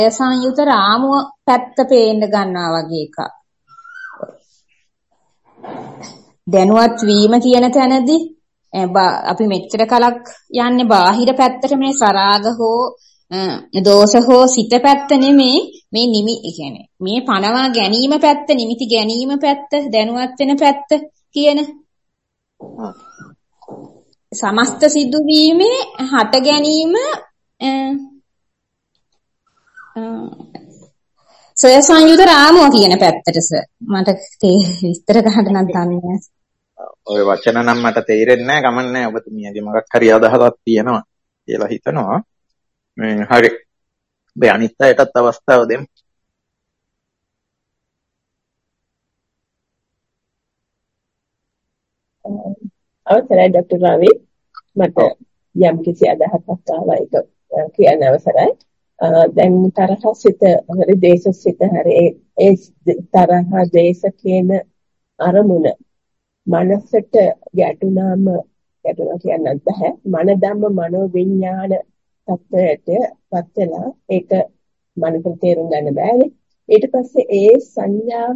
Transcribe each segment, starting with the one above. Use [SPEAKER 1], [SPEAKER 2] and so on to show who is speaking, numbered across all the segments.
[SPEAKER 1] සංයුත රාමුව පැත්ත පේන්න ගන්නවා වගේ එකක්. දැනුවත් වීම කියන තැනදී අපි මෙච්චර කලක් යන්නේ බාහිර පැත්තට මේ සරාග හෝ දෝෂ හෝ සිත පැත්ත නෙමේ මේ කියන්නේ මේ පනවා ගැනීම පැත්ත නිමිති ගැනීම පැත්ත දැනුවත් වෙන පැත්ත කියන සමස්ත සිදුවීමේ හට ගැනීම සය සංයුත රාමුව කියන පැත්තට මට විස්තර ගන්න නම් දන්නේ
[SPEAKER 2] ඔය වචන නම් මට තේරෙන්නේ නැහැ ගමන්නේ ඔබතුමියගේ මොකක් හරි අදහසක් තියෙනවා කියලා හිතනවා මේ හරි මේ අනිත් අයටත් අවස්ථාව දෙමු
[SPEAKER 3] අවසරයි ડોક્ટર රවි මට යම් කිසි අදහසක් ආවා ඒක කියන්න අවසරයි දැන් තරහසිත හරි දේශසිත හරි ඒ තරහ දේශ කියන අරමුණ මනසට ගැටුණා කියන්නත් බෑ මන ධම්ම මනෝ විඥාන තත්ත්වයට පත් වෙලා ඒක මනසට තේරුම් ගන්න බෑනේ ඊට පස්සේ ඒ සංඥාව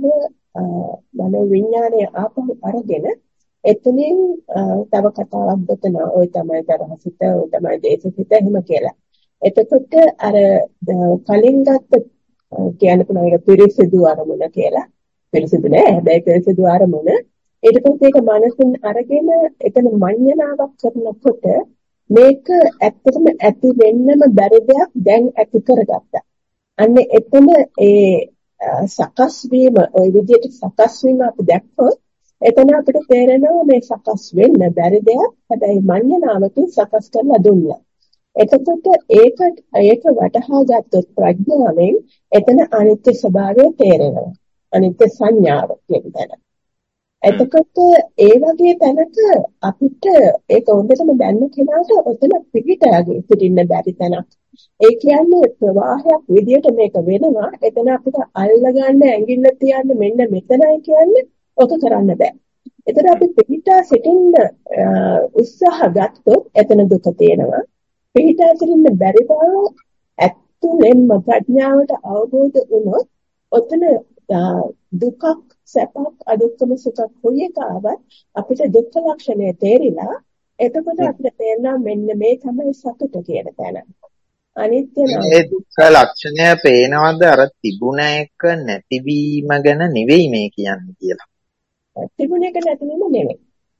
[SPEAKER 3] මනෝ විඥානය ආපහු අරගෙන එතනින් තව කතාවක් ගොතනවා ඔය තමයි තරහසිත ඔය තමයි දේශසිත එහෙම කියලා එතකොට අර කලින් ගත්ත කියන්න පුළුවන් එක පිරිසිදු අරමුණ කියලා පිරිසිදු නෑ හැබැයි පිරිසිදු අරමුණ ඊට පස්සේ ඒක මනසින් අරගෙන එතන මඤ්ඤණාවක් කරනකොට මේක ඇත්තටම ඇති වෙන්නම බැරි දෙයක් දැන් ඇති කරගත්තා. අන්න එතන ඒ සකස් වීම ওই විදිහට සකස් වීම අපි දැක්කොත් එතන අපිට තේරෙනවා මේ සකස් වෙන්න බැරි දෙයක් හැබැයි මඤ්ඤණාවකින් සකස් කරලා දුන්නා. එතකොට ඒක වටහා ගත්තොත් ප්‍රඥාවෙන් එතන අනිත්‍ය ස්වභාවය තේරෙනවා. අනිත්‍ය සංඥාව කියන තැන. එතකොට ඒ වගේ තැනක අපිට ඒක හොඳටම දැනන කෙනාට ඔතන පිටිටාගේ සිටින්න බැරි තැනක්. ඒ කියන්නේ ප්‍රවාහයක් විදියට මේක වෙනවා. එතන අපිට අල්ලගන්න ඇඟිල්ල තියන්න මෙන්න මෙතනයි කියන්නේ ඔක කරන්න බෑ. එතන අපි පිටිටා සිටින්න උත්සාහ ගත්තොත් එතන දුක තියෙනවා. පිටිටා සිටින්න බැරි බව ඇත්තෙන්ම ප්‍රඥාවට අවබෝධ වුණොත් ඔතන දුකක් සැපක් අදුක්කම සුඛක් කොයි එක ආවත් අපිට දුක්ඛ ලක්ෂණය තේරිලා එතකොට අපිට තේරෙනවා මෙන්න මේ තමයි සතුට කියන තැන. අනිත්‍ය නම්
[SPEAKER 2] ඒ දුක්ඛ ලක්ෂණය පේනවද අර තිබුණ එක නැතිවීම ගැන නෙවෙයි මේ කියන්නේ කියලා.
[SPEAKER 3] තිබුණ එක නැතිවීම නෙවෙයි.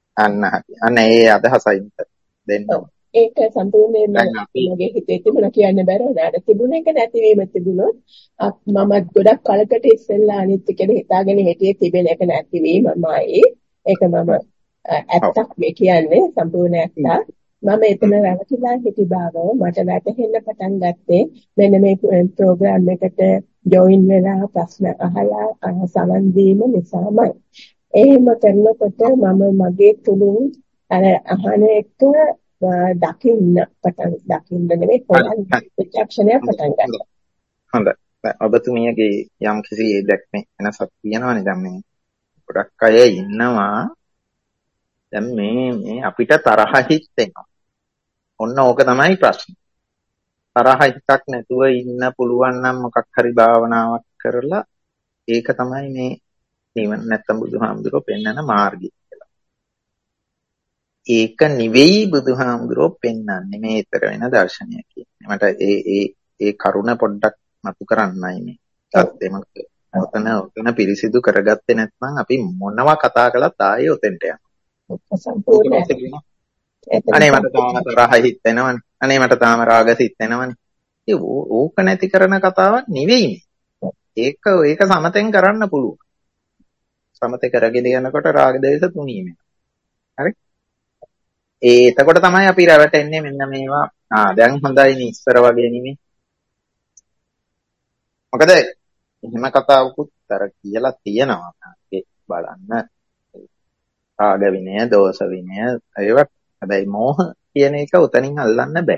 [SPEAKER 2] අන්න ඒ අදහසයි දෙන්න.
[SPEAKER 3] ඒක සම්පූර්ණයෙන්ම මගේ හිතේ තිබුණා කියන්න බැරි නේද? තිබුණ එක නැතිවීම තිබුණොත් මම ගොඩක් කලකට ඉස්සෙල්ලා අනිත් කියලා හිතාගෙන හිටියේ තිබෙන එක නැතිවීමමයි. ඒක මම ඇත්තක් මේ කියන්නේ සම්පූර්ණ ඇත්ත. මම එතන රැවටිලා හිටි බව මට වැටහෙන්න පටන් ගත්තේ මෙන්න මේ ප්‍රෝග්‍රෑම් එකට ජොයින් වෙලා ප්‍රශ්න අහලා සමන් දීම නිසාමයි. එහෙම කරනකොට මම මගේ තුලින් අර අහන එක දකින්න නෙමෙයි ප්‍රත්‍යක්ෂණය පටන් ගන්නවා.
[SPEAKER 2] හොඳයි. ඔබතුමියගේ යම් කිසි දැක්මේ වෙනසක් තියෙනවනේ දැන් මේ ගොඩක් අය ඉන්නවා දැන් මේ අපිට තරහ හිතෙනවා. ඔන්න ඕක තමයි ප්‍රශ්නේ. තරහ හිතක් නැතුව ඉන්න පුළුවන් නම් මොකක් හරි භාවනාවක් කරලා ඒක තමයි මේ නිවන නැත්තම් බුදුහාමුදුරුවෝ පෙන්වන මාර්ගය. ඒක නෙවෙයි බුදුහාමුදුරුවෝ පෙන්වන්නේ මේ ඊතර වෙන දර්ශනය කියන්නේ. මට ඒ කරුණ පොඩ්ඩක් මතු කරන්නයි මේ. සත්‍යෙම ඔතන පිරිසිදු කරගත්තේ නැත්නම් අපි මොනවා කතා කළත් ආයේ උතෙන්ට යනවා. අනේ මට තාම තරහ හිතෙනවනේ. අනේ මට තාම රාග හිතෙනවනේ. ඕක නැති කරන කතාවක් නෙවෙයි. ඒක සමතෙන් කරන්න පුළුවන්. සමතේ කරගෙන යනකොට රාග දේශ තුනීම. හරි? එතකොට තමයි අපි රැවටෙන්නේ මෙන්න මේවා. දැන් හොඳයි නේ ඉස්සර වගේ නෙමෙයි. මොකද එහෙම කතාවකුත් අර කියලා තියෙනවා. ඒක බලන්න. රාග විනය, දෝෂ විනය ඒවත්. හැබැයි මෝහ කියන එක උතනින් අල්ලන්න බෑ.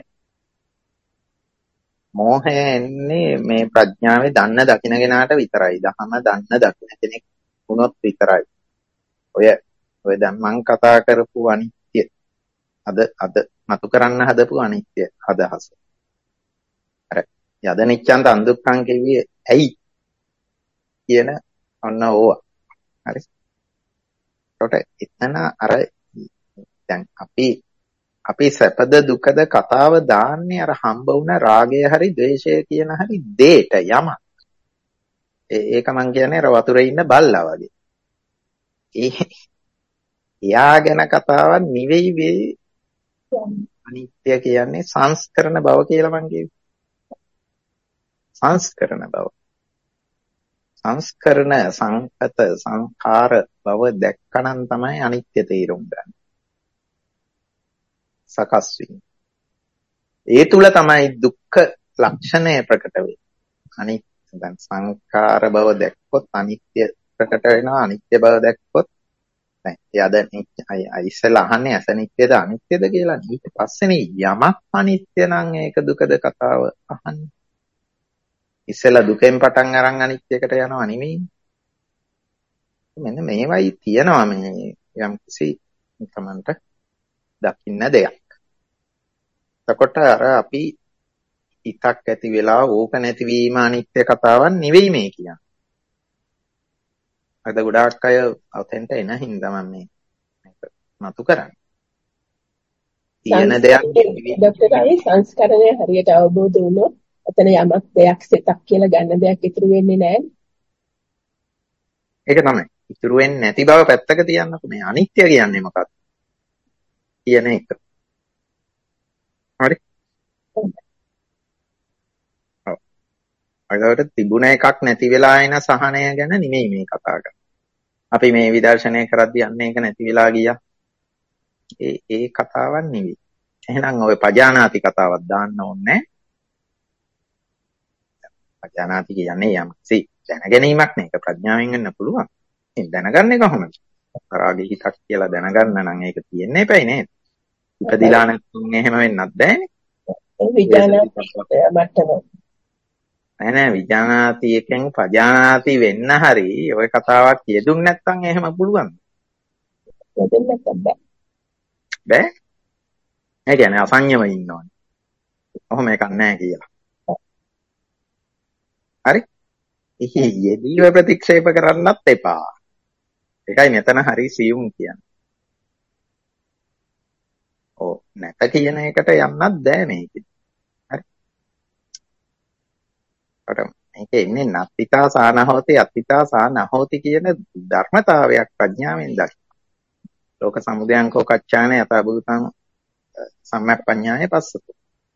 [SPEAKER 2] මෝහය එන්නේ මේ ප්‍රඥාවේ දන්න දකින්න කෙනාට විතරයි. දහම දන්න දකින්න කෙනෙක් වුණොත් විතරයි. ඔය දැන් මං කතා කරපු අනිත්‍ය අද මතු කරන්න හදපු අනිත්‍ය අදහස. අර යද නිච්ඡන්ත අන්දුක්ඛං කිව්වේ ඇයි කියන ඔන්න ඕවා. හරි. ඒකට එතන අර දැන් අපි සැපද දුකද කතාව දාන්නේ අර හම්බ වුණ රාගය හරි ද්වේෂය කියන හරි දෙයට යම. ඒක මං කියන්නේ අර වතුරේ ඉන්න බල්ලා වගේ. එයා ගැන කතාවක් නෙවෙයි වේ. අනිත්‍ය කියන්නේ සංස්කරණ බව කියලා මං කියුවේ. සංස්කරණ බව. සංස්කරණ සංකත සංඛාර බව දැක්කනම් තමයි අනිත්‍ය තේරුම් ගන්න. සකස් වීම. ඒ තුල තමයි දුක්ඛ ලක්ෂණය ප්‍රකට වෙන්නේ. අනිත්‍ය දැන් සංඛාර බව දැක්කොත් අනිත්‍ය ප්‍රකට වෙනවා. අනිත්‍ය බව දැක්කොත් දැන් ඉස්සෙල්ලා අහන්නේ අසනිත්‍යද අනිත්‍යද කියලා. ඊට පස්සේනේ යමක් අනිත්‍ය නම් ඒක දුකද කතාව අහන්නේ. ඉස්සෙල්ලා දුකෙන් පටන් අරන් අනිත්‍යයකට යනවා නෙමෙයි. මෙන්න මේවයි තියනවා මේ යම් කිසි තමන්ට දකින්න දෙයක්. එතකොට අර අපි හිතක් ඇති වෙලා ඕක නැතිවීම අනිත්‍ය කතාවක් නෙවෙයි මේ කියන්නේ. අද ගොඩාක් අය ඔතෙන්ට එන හින්දා මම මේක නතු කරන්නේ. තියෙන දෙයක්
[SPEAKER 3] ડોක්ටර් රවි සංස්කරණය හරියට අවබෝධ වුණොත් ඔතන යමක් දෙයක් සිතක් කියලා ගන්න දෙයක් ඉතුරු වෙන්නේ නැහැ.
[SPEAKER 2] ඒක තමයි. ඉතුරු වෙන්නේ නැති බව පැත්තක තියන්නකො. මේ අනිත්‍ය කියන්නේ මොකක්ද කියන එක. හරි. ඔව්. අදට තිබුණ එකක් නැති වෙලා එන සහනය ගැන නෙමෙයි මේ කතා කරන්නේ. අපි මේ විදර්ශනය කරද්දී අන්න ඒක නැති වෙලා ගියා. ඒ කතාවක් නෙවෙයි. එහෙනම් ඔය පජානාති කතාවක් දාන්න ඕනේ. පජානාති කියන්නේ යම්කිසි දැනගැනීමක් නේ. ඒක ප්‍රඥාවෙන් වෙන්න පුළුවන්. ඉතින් දැනගන්නේ කොහොමද? රාගී හිතක් කියලා දැනගන්න නම් ඒක තියෙන්න එපයි නේද? ඉපදිලා නැත්නම් එහෙම වෙන්නත් බෑනේ.
[SPEAKER 3] ඒ විඥානාති මට්ටම.
[SPEAKER 2] නෑ විඥානාති එකෙන් පජානාති වෙන්න හරි ඔය කතාවක් කියදුන් නැත්නම් එහෙම පුළුවන්.
[SPEAKER 3] දෙන්න බෑ.
[SPEAKER 2] බෑ. ඒ කියන්නේ අසංයම ඉන්න ඕනේ. ඔහොම එකක් නැහැ කියලා. හරි? යෙදීව ප්‍රතික්ෂේප කරන්නත් එපා. ඒකයි මෙතන හරි සියුම් කියන්නේ. ඔව් නැත කියන එකට යන්නත් බෑ මේකෙදි. හරි? මේකේ ඉන්නේ නත්තිතා සානහෝති අත්තිතා සානහෝති කියන ධර්මතාවයක් ප්‍රඥාවෙන් දකින්න. ලෝක සමුදයංකෝ කච්චානේ යතභූතං සම්මප්පඤ්ඤාය පස්සතු.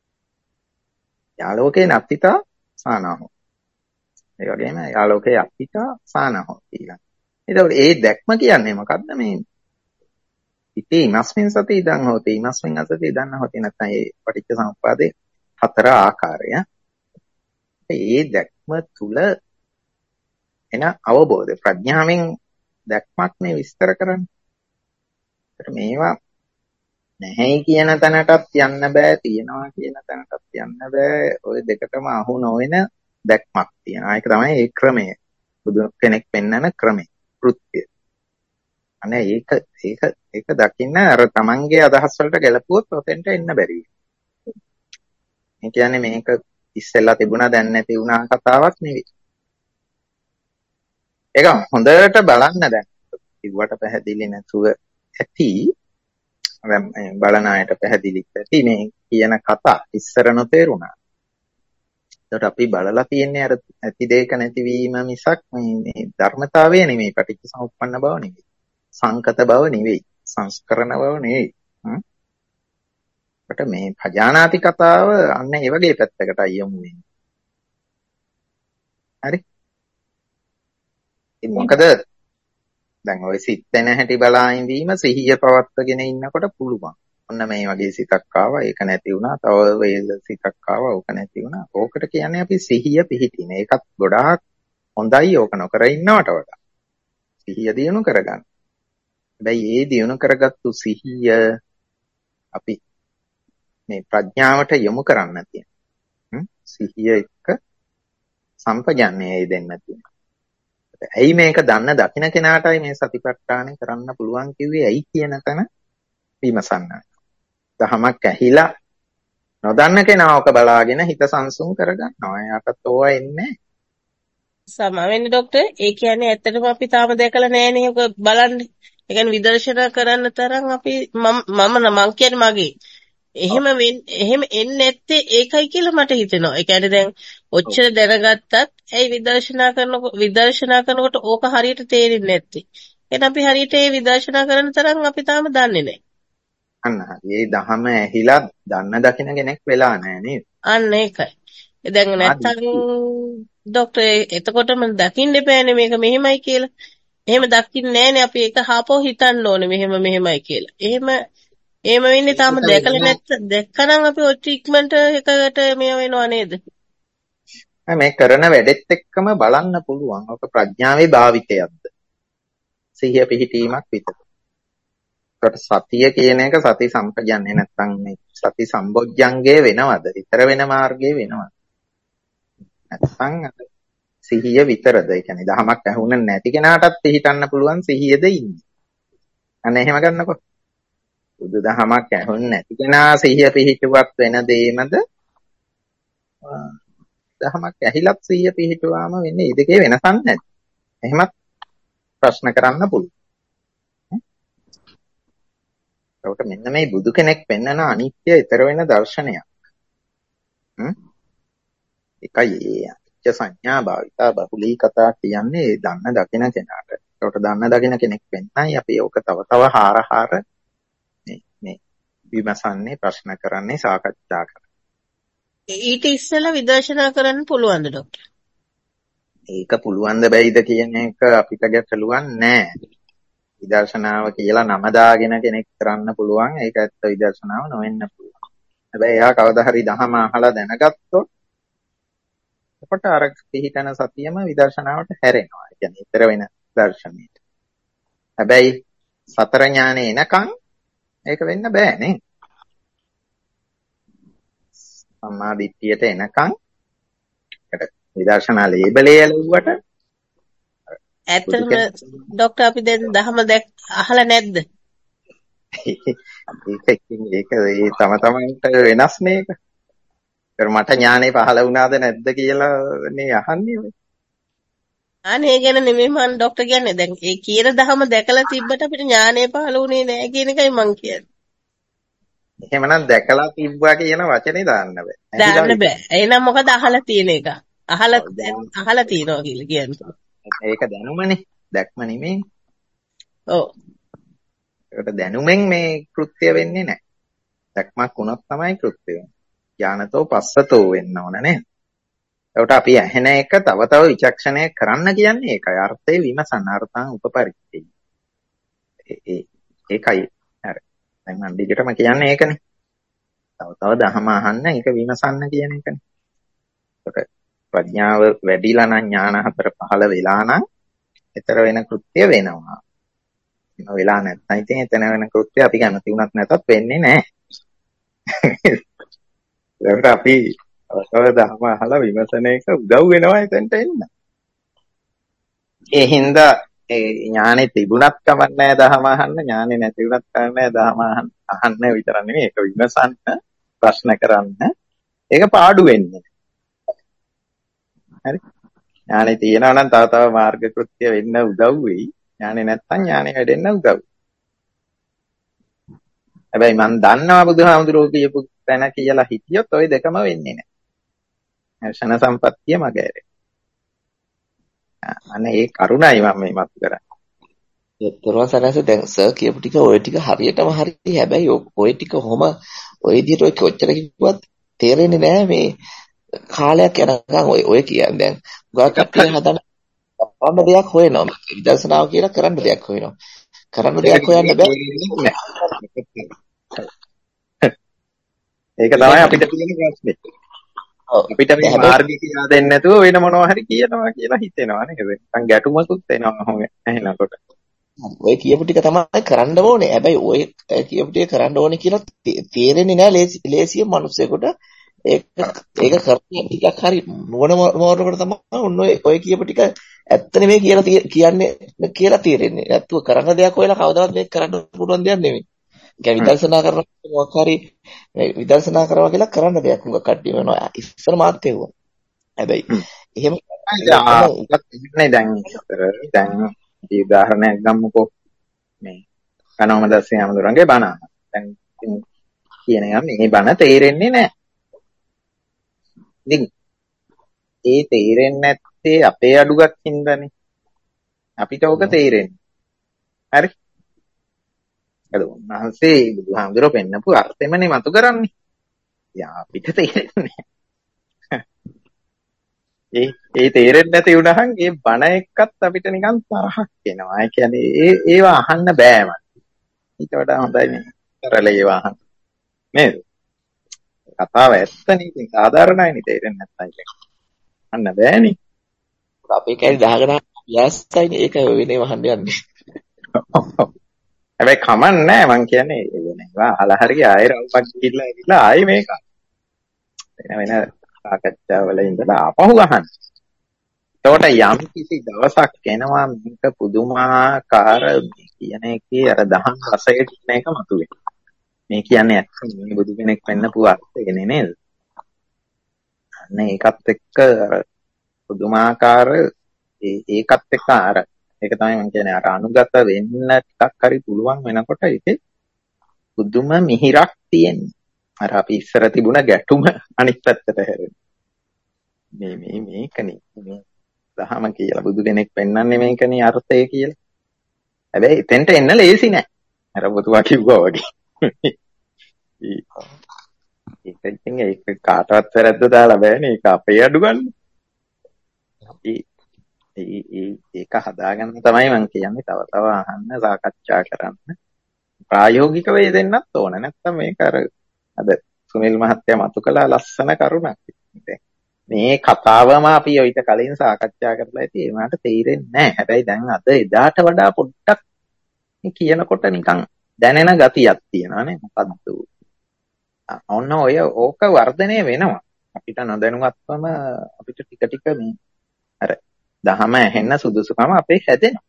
[SPEAKER 2] යාලෝකේ නත්තිතා සානහෝ. ඒ වගේම යාලෝකේ අත්තිතා සානහෝති. ඒතකොට ඒ දැක්ම කියන්නේ මොකද්ද මේ? ඉතී ඉමස්මින් සති ඉදං හෝති ඉමස්මින් අසති ඉදං හෝති නැත්නම් ඒ පටිච්ච සමුප්පාදේ හතර ආකාරය. ඒ දැක්ම තුල එන අවබෝධය ප්‍රඥාවෙන් දැක්මක් නේ විස්තර කරන්නේ. ඒත් මේවා නැහැයි කියන තැනටත් යන්න බෑ, තියනවා කියන තැනටත් යන්න බෑ. ওই දෙකටම අහු නොවන දැක්මක් තියෙනවා. ඒක තමයි ඒ ක්‍රමය. බුදු කෙනෙක් පෙන්වන ක්‍රමය, කෘත්‍ය. අනේ ඒක දකින්න අර තමන්ගේ අදහස් වලට ගැලපුවොත් ඔතෙන්ට එන්න බැරි. ඒ කියන්නේ මේක ඉස්සෙල්ලා තිබුණා දැන් නැති වුණා කතාවක් නෙවෙයි. ඒක හොඳට බලන්න දැන්. කිව්වට පැහැදිලි නැතුව ඇති. දැන් බලන අයට පැහැදිලි ඇති මේ කියන කතා ඉස්සර නොතේරුණා. ඒකට අපි බලලා තියන්නේ අර ඇති දෙයක නැතිවීම මිසක් මේ ධර්මතාවය නෙමෙයි, පටිච්චසමුප්පන්න බව නෙමෙයි, සංකත බව නෙවෙයි, සංස්කරණ බව නෙවෙයි. කට මේ පජානාති කතාව අන්න ඒ වගේ පැත්තකට යමු වෙන්නේ. හරි? ඉතින් මොකද දැන් ওই සිත් වෙන හැටි බලා ඉඳීම සිහිය පවත්වාගෙන ඉන්නකොට පුළුවන්. ඔන්න මේ වගේ සිතක් ආවා, ඒක නැති වුණා. තව වේද සිතක් ආවා, ඕක නැති වුණා. ඕකට කියන්නේ අපි සිහිය පිහිටින. ඒකත් ගොඩාක් හොඳයි ඕක නොකර ඉන්නවට වඩා. සිහිය දියුණු කරගන්න. හැබැයි ඒ දියුණු කරගත්තු සිහිය අපි මේ ප්‍රඥාවට යොමු කරන්න තියෙනවා. සිහිය එක්ක සම්පජන්ණයයි දෙන්න තියෙනවා. ඇයි මේක දන්න දකින්න කෙනාටයි මේ සතිපට්ඨානෙ කරන්න පුළුවන් කිව්වේ ඇයි කියන තැන විමසන්න. දහමක් ඇහිලා නොදන්න කෙනා ඔක බලාගෙන හිත සංසුන් කරගන්නවා. එයාටත් ඕවා එන්නේ
[SPEAKER 3] සමාවෙන්න ડોක්ටර් ඒ කියන්නේ ඇත්තටම අපි තාම දැකලා නැහැනේ ඔක බලන්න. ඒ කියන්නේ විදර්ශනා කරන්න තරම් අපි මම කියන්නේ මගේ. එහෙම එන්නේ නැත්තේ ඒකයි කියලා මට හිතෙනවා. ඒ කියන්නේ දැන් ඔච්චර දැනගත්තත් ඇයි විදර්ශනා කරනකොට ඕක හරියට තේරෙන්නේ නැත්තේ. එහෙනම් අපි හරියට ඒ විදර්ශනා කරන තරම් අපි තාම දන්නේ නැහැ.
[SPEAKER 2] අන්න හරි. ඒ දහම ඇහිලා දන්න දකින්න කෙනෙක් වෙලා නැහැ නේද?
[SPEAKER 3] අන්න ඒකයි. දැන් නැත්තම් ડોක්ටර් එතකොටම දකින්න එපානේ මේක මෙහෙමයි කියලා. එහෙම දකින්නේ නැහනේ අපි ඒක හාපෝ හිතන්න ඕනේ මෙහෙමයි කියලා. එහෙම වෙන්නේ තාම දැකලා දැක්කනම් අපි ඔය ට්‍රීට්මන්ට් එකකට මේ වෙනව නේද?
[SPEAKER 2] මේ කරන වැඩෙත් එක්කම බලන්න පුළුවන්. ඔක ප්‍රඥාවේ භාවිතයක්ද? සිහිය පිහිටීමක් විතර. ඒකට සතිය කියන එක සති සම්පජන්ණය නැත්නම් මේ සති සම්බොජ්ජංගේ වෙනවද? විතර වෙන මාර්ගයේ වෙනවද? නැත්නම් සිහිය විතරද? ඒ කියන්නේ දහමක් ඇහුණ නැති කෙනාටත් පිහිටන්න පුළුවන් සිහියද ඉන්නේ. අන්න එහෙම ගන්නකො. බුදු දහමක් ඇහුණ නැති කෙනා සිහිය පිහිටුවක් වෙන දෙයමද? දහමක් ඇහිලත් සිහිය පිහිටුවාම වෙන්නේ ඒ දෙකේ වෙනසක් නැද්ද? එහෙමත් ප්‍රශ්න කරන්න පුළුවන්. ඒකට මෙන්න මේ බුදු කෙනෙක් පෙන්වන අනිත්‍ය ඊතර වෙන දර්ශනයක්. ඒකයි අනිත්‍ය සංඥා භාවිතා බහුලී කතා කියන්නේ දන්න දකින කෙනාට. ඒකට දන්න දකින කෙනෙක් වෙන්නයි අපි ඕක තව හාර මේ විමසන්නේ ප්‍රශ්න කරන්නේ සාකච්ඡා කරන්නේ.
[SPEAKER 3] ඊට ඉස්සෙල්ලා විදර්ශනා කරන්න පුළුවන්ද ડોක්ටර්?
[SPEAKER 2] ඒක පුළුවන්ද බැයිද කියන එක අපිට ගැටලුවක් නෑ. විදර්ශනාව කියලා නම දාගෙන කෙනෙක් කරන්න පුළුවන්. ඒක ඇත්ත විදර්ශනාව නොවෙන්න පුළුවන්. හැබැයි එයා කවදා හරි දහම අහලා දැනගත්තොත් එතකොට අර පිහිටන සතියම විදර්ශනාවට හැරෙනවා. ඒ කියන්නේ ඊතර වෙන දර්ශනයට. හැබැයි සතර ඥානෙ එනකන් ඒක වෙන්න බෑනේ. සම්මා දිට්ඨියට එනකන් විදර්ශනා ලේබලේ ඇලුවට
[SPEAKER 3] ඇත්තටම ડોක්ටර් අපි දැන් දහම අහලා නැද්ද?
[SPEAKER 2] ඒක තම තමන්ට වෙනස් නේක. මට ඥානෙ පහළ වුණාද නැද්ද කියලා නේ අහන්නේ ඔය.
[SPEAKER 3] අනේ ගැන නෙමෙයි මම ડોක්ටර් කියන්නේ. දැන් ඒ කියන දහම දැකලා තිබ්බට අපිට ඥානෙ පහළ වුණේ නැහැ කියන එකයි මං කියන්නේ.
[SPEAKER 2] එහෙමනම් දැකලා තිබ්බා කියන වචනේ දාන්න බෑ.
[SPEAKER 3] දාන්න බෑ. එහෙනම් මොකද අහලා තියෙන එක? අහලා තියනවා කියලා කියන්නේ.
[SPEAKER 2] ඒක දැනුමනේ. දැක්ම නෙමෙයි.
[SPEAKER 3] ඔව්.
[SPEAKER 2] ඒකට දැනුමෙන් මේ කෘත්‍ය වෙන්නේ නැහැ. දැක්මක් වුණොත් තමයි කෘත්‍ය වෙන්නේ. ඥානතෝ පස්සතෝ වෙන්න ඕන නේද? ඒකට අපි ඇහෙන එක තව විචක්ෂණය කරන්න කියන්නේ ඒකයි. අර්ථය විමසන්න අර්ථං උපපරිච්ඡේය. ඒකයි. හරි. දැන් මම දිගටම කියන්නේ ඒකනේ. තව දහම අහන්න ඒක විමසන්න කියන එකනේ. ඒකට ප්‍රඥාව වැඩිලා නම් ඥාන හතර පහළ වෙලා නම් ඊතර වෙන කෘත්‍ය වෙනවා. ඒක වෙලා නැත්නම් ඉතින් එතන වෙන කෘත්‍ය අපි කැමති වුණත් නැතත් වෙන්නේ නැහැ. ඒකට අපි අවසව දහම අහලා විමසන එක උදව් වෙනවා එතනට එන්න. ඒ හින්දා ඒ ඥානෙ තිබුණත් කමක් නැහැ දහම අහන්න, ඥානෙ නැති වුණත් කමක් නැහැ දහම අහන්න විතර නෙමෙයි ඒක විමසන්න, ප්‍රශ්න කරන්න. ඒක පාඩු වෙන්නේ. හරි. ඥානෙ තියෙනවා නම් තව මාර්ග කෘත්‍ය වෙන්න උදව් වෙයි. ඥානෙ නැත්නම් ඥානෙ වැඩෙන්න උදව්. හැබැයි මම දන්නවා බුදුහාමුදුරුවෝ කියපු තැන කියලා හිතියොත් ওই දෙකම වෙන්නේ නැහැ. ශන සම්පත්තිය මගහැරේ. අනේ ඒ කරුණයි මම මේ මත කරන්නේ.
[SPEAKER 4] ඒතරම් සරස දැන් සර් කියපු ටික ඔය ටික හරියටම හරි. හැබැයි ඔය ටික කොහොම ඔය විදිහට ඔය කොච්චර කිව්වත් තේරෙන්නේ නැහැ මේ කාලයක් යනකම් ඔය කියන්නේ දැන් ගාක් කට්ටිය හදන දෙයක් හොයනවා. විදර්ශනාව කියලා කරන්න දෙයක් හොයනවා. කරන්න දෙයක් හොයන්න බෑ.
[SPEAKER 2] ඒක තමයි අපිට තියෙන ප්‍රශ්නේ. අපිට මේ මාර්ගය කියලා දෙන්නේ නැතුව වෙන මොනවා හරි කියනවා කියලා හිතෙනවා නේද? නැත්නම් ගැටුමකුත් එනවා ඔහොම ඇහෙනකොට.
[SPEAKER 4] ඔය කියපු ටික තමයි කරන්න ඕනේ. හැබැයි ඔය කියපු ටික කරන්න ඕනේ කියලා තේරෙන්නේ නැහැ ලේසියෙන් මිනිස්සුෙකුට. ඒක කරන්නේ ටිකක් හරි මොන මොනකට තමයි ඔය කියපු ටික ඇත්ත නෙමෙයි කියලා කියන්නේ කියලා තේරෙන්නේ. නැත්නම් කරන්න දෙයක් හොයලා කවදාවත් මේක කරන්න පුළුවන් දෙයක් නෙමෙයි. කියන්නේ විදර්ශනා කරනවා මොකක් හරි විදර්ශනා කරනවා කියලා කරන්න දෙයක් හුඟක් කට්ටිය වෙනවා. ඉස්සර මාත් ඒවා. හැබැයි එහෙම
[SPEAKER 2] දැන් උදාහරණයක් ගමුකෝ මේ කනෝම දස්සේ හැමදෙරන්ගේ බණ. දැන් කියන එක මේ බණ තේරෙන්නේ නැහැ. ඉතින් ඒ තේරෙන්නේ නැත්තේ අපේ අඩුවක් හින්දානේ. අපිට ඕක තේරෙන්නේ. හරි. ඒක උන්වහන්සේ බුදුහාමුදුරුවෝ පෙන්නපු අර්ථෙමනේ මතු කරන්නේ. යා අපිට තේරෙන්නේ ඒ තේරෙන්නේ නැති වුණහන් ඒ බණ එක්කත් අපිට නිකන් තරහක් එනවා. ඒ කියන්නේ ඒවා අහන්න බෑ මට. ඊට වඩා හොඳයි මේ කරල ඒවා අහන්න. නේද? කතාව ඇත්තනේ. ඉතින් සාධාරණයිනේ තේරෙන්නේ නැත්නම් අහන්න බෑනේ.
[SPEAKER 4] අපේ කැලේ දාගෙන යස්සයිනේ ඒක වෙනේ වහන්න යන්නේ.
[SPEAKER 2] හැබැයි කමන්නේ මං කියන්නේ ඒවා අහලා හරි ආයෙ රවුමක් ගිහිල්ලා ආයෙ මේක වෙන සාකච්ඡාවල ඉඳලා ආපහු අහන්න. එතකොට යම් කිසි දවසක් එනවා මේක පුදුමාකාර කියන එකේ අර දහම් රසය කියන එක මතුවේ. මේ කියන්නේ ඇත්තම මේ බුදු කෙනෙක් වෙන්නපු අර්ථයනේ නේද? අන්න ඒකත් එක්ක අර පුදුමාකාර ඒකත් එක්ක අර ඒක තමයි මම කියන්නේ අර අනුගත වෙන්න ටිකක් හරි පුළුවන් වෙනකොට ඒකේ පුදුම මිහිරක් තියෙනවා. අර අපි ඉස්සර තිබුණ ගැටුම අනිත් පැත්තට හැරෙන. මේකනේ මේ දහම කියලා බුදු කෙනෙක් පෙන්වන්නේ මේකනේ අර්ථය කියලා. හැබැයි එතෙන්ට එන්න ලේසි නෑ. අර ඔබතුමා කිව්වා වගේ. ඒක කාටවත් වැරද්ද දාලා බෑනේ. ඒක අපේ අඩු ගන්න. ඒක හදාගන්න තමයි මම කියන්නේ. තව අහන්න සාකච්ඡා කරන්න. ප්‍රායෝගිකව යෙදෙන්නත් ඕන. නැත්නම් මේක අද සුනිල් මහත්තයා මතු කළා ලස්සන කරුණක්. මේ කතාවම අපි ඊට කලින් සාකච්ඡා කරලා ඉතින් ඒකට තේරෙන්නේ නැහැ. හැබැයි දැන් අද එදාට වඩා පොඩ්ඩක් කියනකොට නිකන් දැනෙන ගතියක් තියෙනවා නේ. මොකද්ද? ඔන්න ඕක වර්ධනය වෙනවා. අපිට නොදැනුවත්වම අපිට ටික ටික මේ අර දහම ඇහෙන්න සුදුසුකම අපේ හැදෙනවා.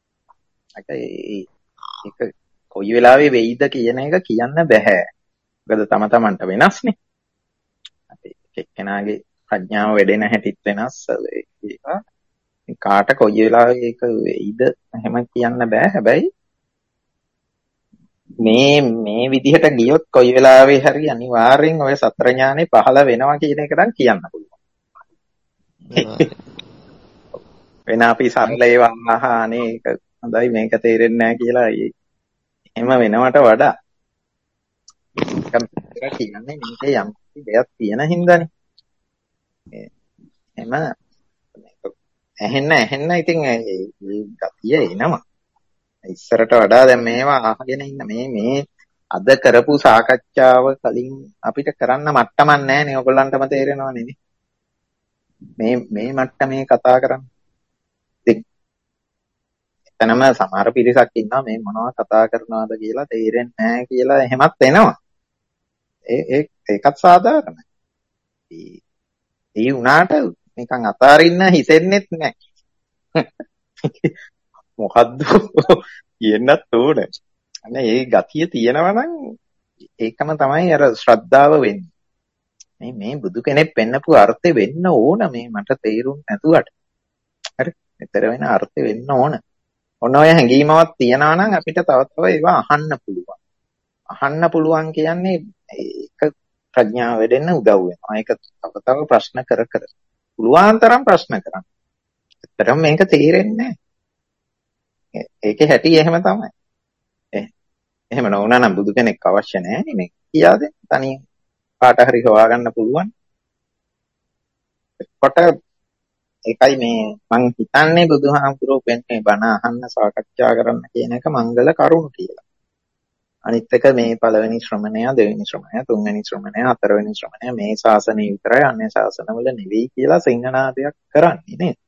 [SPEAKER 2] ඒක කොයි වෙලාවෙ වෙයිද කියන එක කියන්න බෑ. මොකද තමන්ට වෙනස්නේ. අපි එක්කෙනාගේ ප්‍රඥාව වැඩෙන හැටිත් වෙනස්. ඒක කාට කොයි වෙලාවෙ ඒක වෙයිද එහෙම කියන්න බෑ. හැබැයි මේ විදිහට ගියොත් කොයි වෙලාවෙ හරි අනිවාර්යෙන් ඔය සතර ඥානෙ පහළ වෙනවා කියන එක නම් කියන්න පුළුවන්. වෙන අපි සරල ඒවා අහන්නේ ඒක හොඳයි මේක තේරෙන්නේ නැහැ කියලා එහෙම වෙනවට වඩා කියන්නේ මේකේ යම් දෙයක් තියෙන හින්දානේ. එහෙම ඇහෙන්න ඉතින් ඒ ගතිය එනවා. ඉස්සරට වඩා දැන් මේවා අහගෙන ඉන්න මේ අද කරපු සාකච්ඡාව කලින් අපිට කරන්න මට්ටමක් නැහැ නේ. ඔයගොල්ලන්ටම තේරෙනව නෙමෙයි. මේ මට්ටමේ කතා කරන්නේ. එතනම සමහර පිරිසක් ඉන්නවා මේ මොනවද කතා කරනවද කියලා තේරෙන්නේ නැහැ කියලා එහෙමත් එනවා. ඒකත් සාධාරණයි. ඒ වුණාට නිකන් අතාරින්න හිතෙන්නෙත් නැහැ. මොකද්ද කියන්නත් ඕන. අනේ ඒ ගතිය තියෙනවා නම් ඒකම තමයි අර ශ්‍රද්ධාව වෙන්නේ. මේ බුදු කෙනෙක් පෙන්නපු අර්ථය වෙන්න ඕන මේ මට තේරුම් නැතුවට. හරි. මෙතර වෙන අර්ථය වෙන්න ඕන. ඔන්න ඔය හැඟීමවත් තියනවා නම් අපිට තව ඒවා අහන්න පුළුවන්. අහන්න පුළුවන් කියන්නේ ඒක ප්‍රඥාව වැඩෙන්න උදව් වෙනවා. ඒක තව ප්‍රශ්න කර පුළුවන් තරම් ප්‍රශ්න කරන්න. ඇත්තටම මේක තේරෙන්නේ නැහැ. ඒකේ හැටි එහෙම තමයි. එහෙම නොවුනා නම් බුදු කෙනෙක් අවශ්‍ය නැහැ නේ. කියාද තනියෙන් කාට හරි හොයාගන්න පුළුවන්. කොට ඒකයි මේ මං හිතන්නේ බුදුහාමුදුරුවෝ වෙන්නේ බණ අහන්න සාකච්ඡා කරන්න කියන එක මංගල කරුණ කියලා. අනිත් එක මේ පළවෙනි ශ්‍රමණය, දෙවෙනි ශ්‍රමණය, තුන්වෙනි ශ්‍රමණය, හතරවෙනි ශ්‍රමණය මේ ශාසනය විතරයි අන්නේ ශාසනවල නෙවෙයි කියලා සිංහනාදයක් කරන්නේ නේද?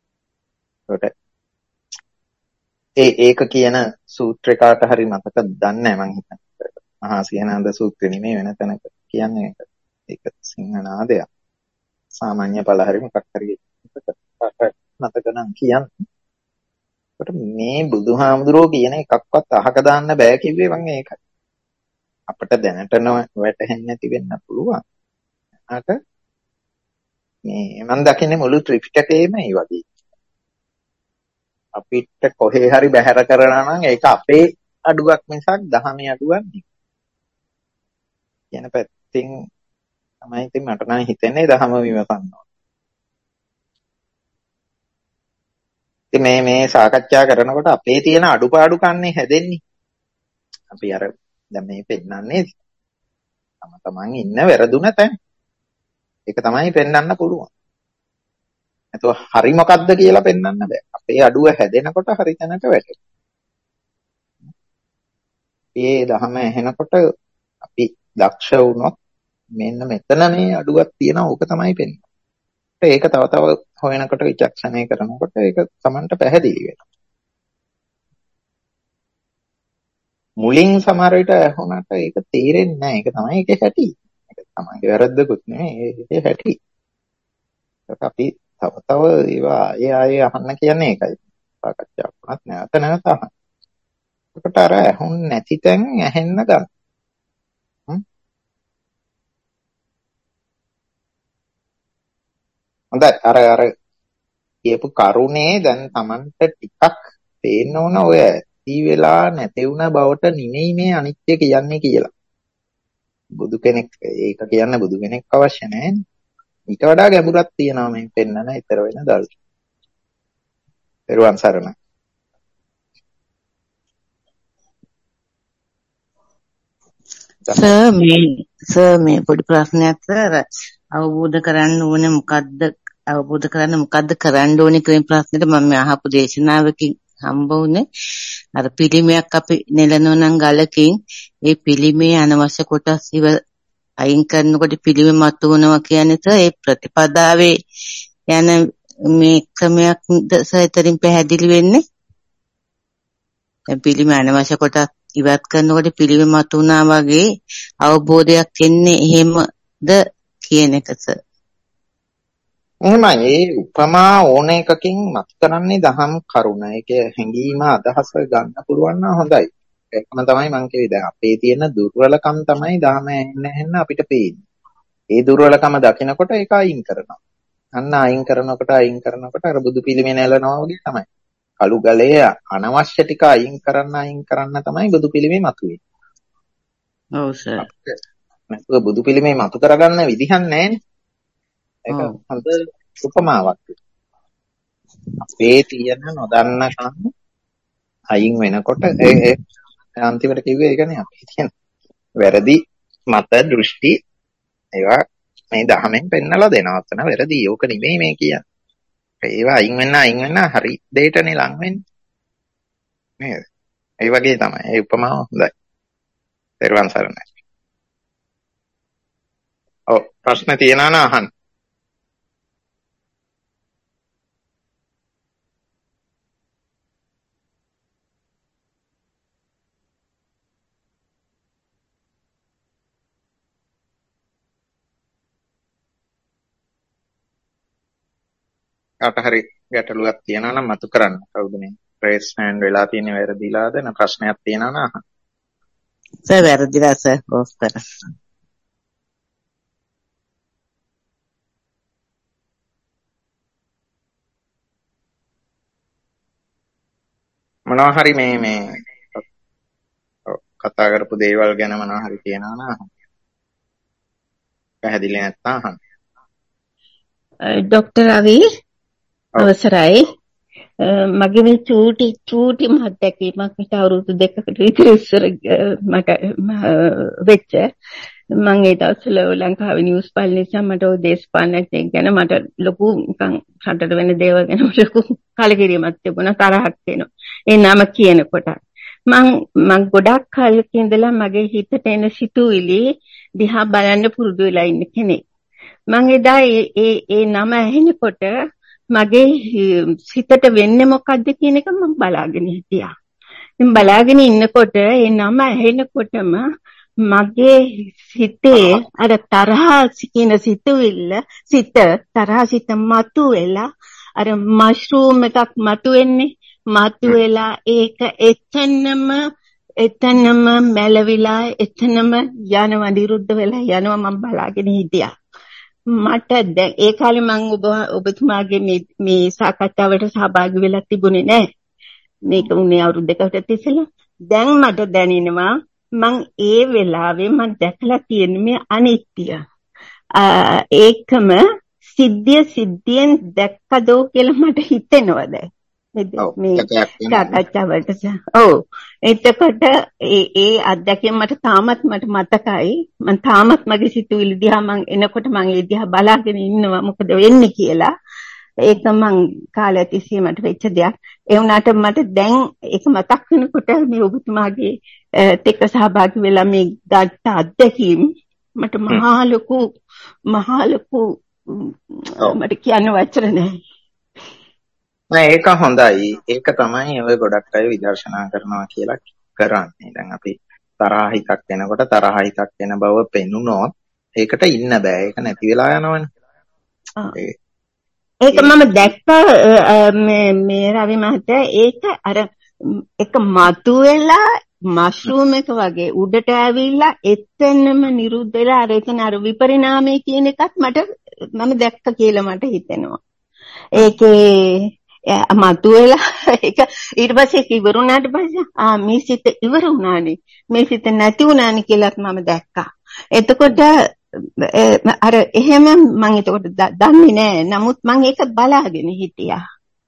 [SPEAKER 2] ඒක කියන සූත්‍රේ කාට හරි මතකද දන්නේ නැහැ මං හිතන්නේ. මහා සිංහනාද සූත්‍රෙ නෙමෙයි වෙන තැනක කියන්නේ ඒක සිංහනාදයක්. සාමාන්‍ය පළ හරි මොකක් හරි මතක නම් කියන්නේ. ඒකට මේ බුදුහාමුදුරුවෝ කියන එකක්වත් අහක දාන්න බෑ කිව්වේ මම ඒකයි. අපිට දැනට වැටහෙන්නේ නැති වෙන්න පුළුවන්. අට මේ මම දකින්නේ මුළු ත්‍රිපිටකයේම මේ වගේ. අපිට කොහේ හරි බැහැර කරනවා නම් ඒක අපේ අඩුවක් මිසක් දහමේ අඩුවක් නෙවෙයි. කියන පැත්තෙන් තමයි ඉතින් මට නම් හිතෙන්නේ දහම විමසන්න ඕන. ඉතින් මේ සාකච්ඡා කරනකොට අපේ තියෙන අඩුපාඩු කන්නේ හැදෙන්නේ. අපි අර දැන් මේ පෙන්නන්නේ තමන් ඉන්න වැරදුන තැන. ඒක තමයි පෙන්වන්න පුළුවන්. නැතුව හරි මොකද්ද කියලා පෙන්වන්න බෑ. අපේ අඩුව හැදෙනකොට හරි තැනට වැටෙනවා. මේ දහම ඇහෙනකොට අපි දක්ෂ වුණොත් මෙන්න මෙතන මේ අඩුවක් තියෙනවා. ඕක තමයි පෙන්වන්නේ. ඒක තව හොයනකොට විචක්ෂණය කරනකොට ඒක Tamanට පැහැදිලි වෙනවා. මුලින් සමහර විට ඇහුණාට ඒක තේරෙන්නේ නැහැ. ඒක තමයි ඒකේ හැටි. ඒක තමයි වැරද්දකුත් නෙමෙයි. ඒකේ හැටි. ඒක අපි තව ඒවා ආයේ අහන්න කියන්නේ ඒකයි. සාකච්ඡාවක් වුණත් නැවත අහන්න. ඒකට අර ඇහුන් නැති තැන් ඇහෙන්න ගන්න. හොඳයි අර කියපු කරුණේ දැන් Tamanට ටිකක් පේන්න ඕන ඔය ඇති වෙලා නැති වුණ බවට නෙමෙයි මේ අනිත්‍ය කියන්නේ කියලා. බුදු කෙනෙක් ඒක කියන්න බුදු කෙනෙක් අවශ්‍ය නැහැ. ඊට වඩා ගැඹුරක් තියෙනවා මේ පෙන්නන ඊතර වෙන දල්. පෙරවන් සරණයි.
[SPEAKER 5] සර් මේ පොඩි ප්‍රශ්නයක් සර් අවබෝධ කරන්න ඕනේ මොකද්ද කරන්න ඕනේ කියන ප්‍රශ්නෙට මම අහපු දේශනාවකින් හම්බ වුණේ අර පිළිමයක් අපි නෙලනෝනම් ගලකින් ඒ පිළිමේ අනවශ්‍ය කොටස් ඉව අයින් කරනකොට පිළිමෙ මතුවනවා කියන්නේ ඒ ප්‍රතිපදාවේ යන මේ ක්‍රමයක්ද සයිතරින් පැහැදිලි වෙන්නේ දැන් පිළිමේ අනවශ්‍ය කොටස් ඉවත් කරනකොට පිළිමෙ මතුවනා වගේ අවබෝධයක් එන්නේ එහෙමද කියන එක සර්
[SPEAKER 2] එහෙමයි ඒ උපමා ඕන එකකින් මත් කරන්නේ දහම් කරුණ. ඒකේ හැඟීම අදහස ගන්න පුළුවන් නම් හොඳයි. ඒකම තමයි මම කිව්වේ. දැන් අපේ තියෙන දුර්වලකම් තමයි දහම ඇහෙන්න අපිට පේන්නේ. ඒ දුර්වලකම දකිනකොට ඒක අයින් කරනවා. අන්න අයින් කරනකොට අර බුදු පිළිමේ නැලනවා වගේ තමයි. කළු ගලේ අනවශ්‍ය ටික අයින් කරන්න තමයි බුදු පිළිමේ මතුවේ.
[SPEAKER 5] ඔව් සර්.
[SPEAKER 2] නැත්නම් බුදු පිළිමේ මතු කරගන්න විදිහක් නැහැ. ඒක හොඳ උපමාවක්. අපේ තියෙන නොදන්නකම් අයින් වෙනකොට ඒ අන්තිමට කිව්වේ ඒකනේ අපේ තියෙන වැරදි මත දෘෂ්ටි ඒවා මේ දහමෙන් පෙන්නලා දෙනවා. අතන වැරදි. ඕක නෙමෙයි මේ කියන්නේ. ඒවා අයින් වෙන්න හරි දෙයටනේ ලං වෙන්නේ. නේද? ඒ වගේ තමයි. ඒ උපමාව හොඳයි. පෙරවන් සරණයි. ඔව් ප්‍රශ්න තියෙනවා නම් අහන්න. කාට හරි ගැටලුවක් තියෙනවා නම් මතු කරන්න. කවුද මේ රේස් හෑන්ඩ් වෙලා තියෙන්නේ වැරදිලාද? නැත්නම් ප්‍රශ්නයක් තියෙනවා නම් අහන්න.
[SPEAKER 5] සර් වැරදිලා සර් ඕෆ් කරා.
[SPEAKER 2] මොනවා හරි මේ කතා කරපු දේවල් ගැන මොනවා හරි කියනවා නම් අහන්න. පැහැදිලි නැත්නම් අහන්න.
[SPEAKER 3] ડોક્ટર රවි අවසරයි මගේ මේ චූටි මහත්දැකීමක් මට අවුරුදු 2කට විතර ඉස්සර මට වෙච්ච මම ඒ දවස්වල ලංකාවේ නිවුස් බලන නිසා මට ඔය දේශපාලනයක් ගැන මට ලොකු නිකන් රටට වෙන දේවල් ගැන ලොකු කලකිරීමක් තිබුණා තරහක් එනවා ඒ නම කියනකොට මම ගොඩක් කාලෙක ඉඳලා මගේ හිතට එන සිතුවිලි දිහා බලන්න පුරුදු වෙලා ඉන්න කෙනෙක් මම එදා ඒ නම ඇහෙනකොට මගේ සිතට වෙන්නේ මොකද්ද කියන එක මම බලාගෙන හිටියා. මම බලාගෙන ඉන්නකොට ඒ නම ඇහෙනකොටම මගේ හිතේ අර තරහා කියන තරහා සිත මතුවෙලා අර මෂ්රූම් එකක් මතුවෙන්නේ මතුවෙලා ඒක එතනම
[SPEAKER 6] එතනම මැලවිලා එතනම යනවා නිරුද්ධ වෙලා යනවා මම බලාගෙන හිටියා. මට දැන් ඒ කාලේ මම ඔබතුමාගේ මේ සාකච්ඡාවට සහභාගී වෙලා තිබුණේ නැහැ. මේක උනේ අවුරුදු දෙකකට ඉස්සෙල්ලා. දැන් මට දැනෙනවා මං ඒ වෙලාවේ මම දැකලා තියෙන මේ අනිත්‍ය. ඒකම සිද්ධියෙන් දැක්කදෝ කියලා මට හිතෙනවා දැන්. මේ සාකච්ඡාවට. ඔව්. එතකොට ඒ අත්දැකීම මට මතකයි. මම තාමත් මගේ සිතුවිලි දිහා මම එනකොට මම ඒ දිහා බලාගෙන ඉන්නවා මොකද වෙන්නේ කියලා. ඒක මං කාලය තිස්සේ මට වෙච්ච දෙයක්. ඒ වුණාට මට දැන් ඒක මතක් වෙනකොට මේ ඔබතුමාගේ එක්ක සහභාගී වෙලා මේ ගත්ත අත්දැකීම් මට මහා ලොකු මට කියන්න වචන නැහැ.
[SPEAKER 2] ඒක හොඳයි. ඒක තමයි ඔය ගොඩක් අය විදර්ශනා කරනවා කියලා කරන්නේ. දැන් අපි තරහ හිතක් එනකොට තරහ හිතක් එන බව පෙනුනොත් ඒකට ඉන්න බෑ. ඒක නැති වෙලා යනවනේ.
[SPEAKER 6] ඒක මම දැක්ක මේ රවි මහත්තයා ඒක අර එක මතුවෙලා මෂ්රූම් එක වගේ උඩට ඇවිල්ලා එතනම නිරුද්ධ වෙලා අර එතන අර විපරිණාමය කියන එකත් මම දැක්ක කියලා මට හිතෙනවා. ඒකේ මතුවෙලා ඒක ඊට පස්සේ ඉවරුණාට පස්සේ මේ සිත ඉවර වුණානේ මේ සිත නැති වුණානේ කියලාත් මම දැක්කා. එතකොට අර එහෙම මම එතකොට දන්නේ නැහැ. නමුත් මම ඒක බලාගෙන හිටියා.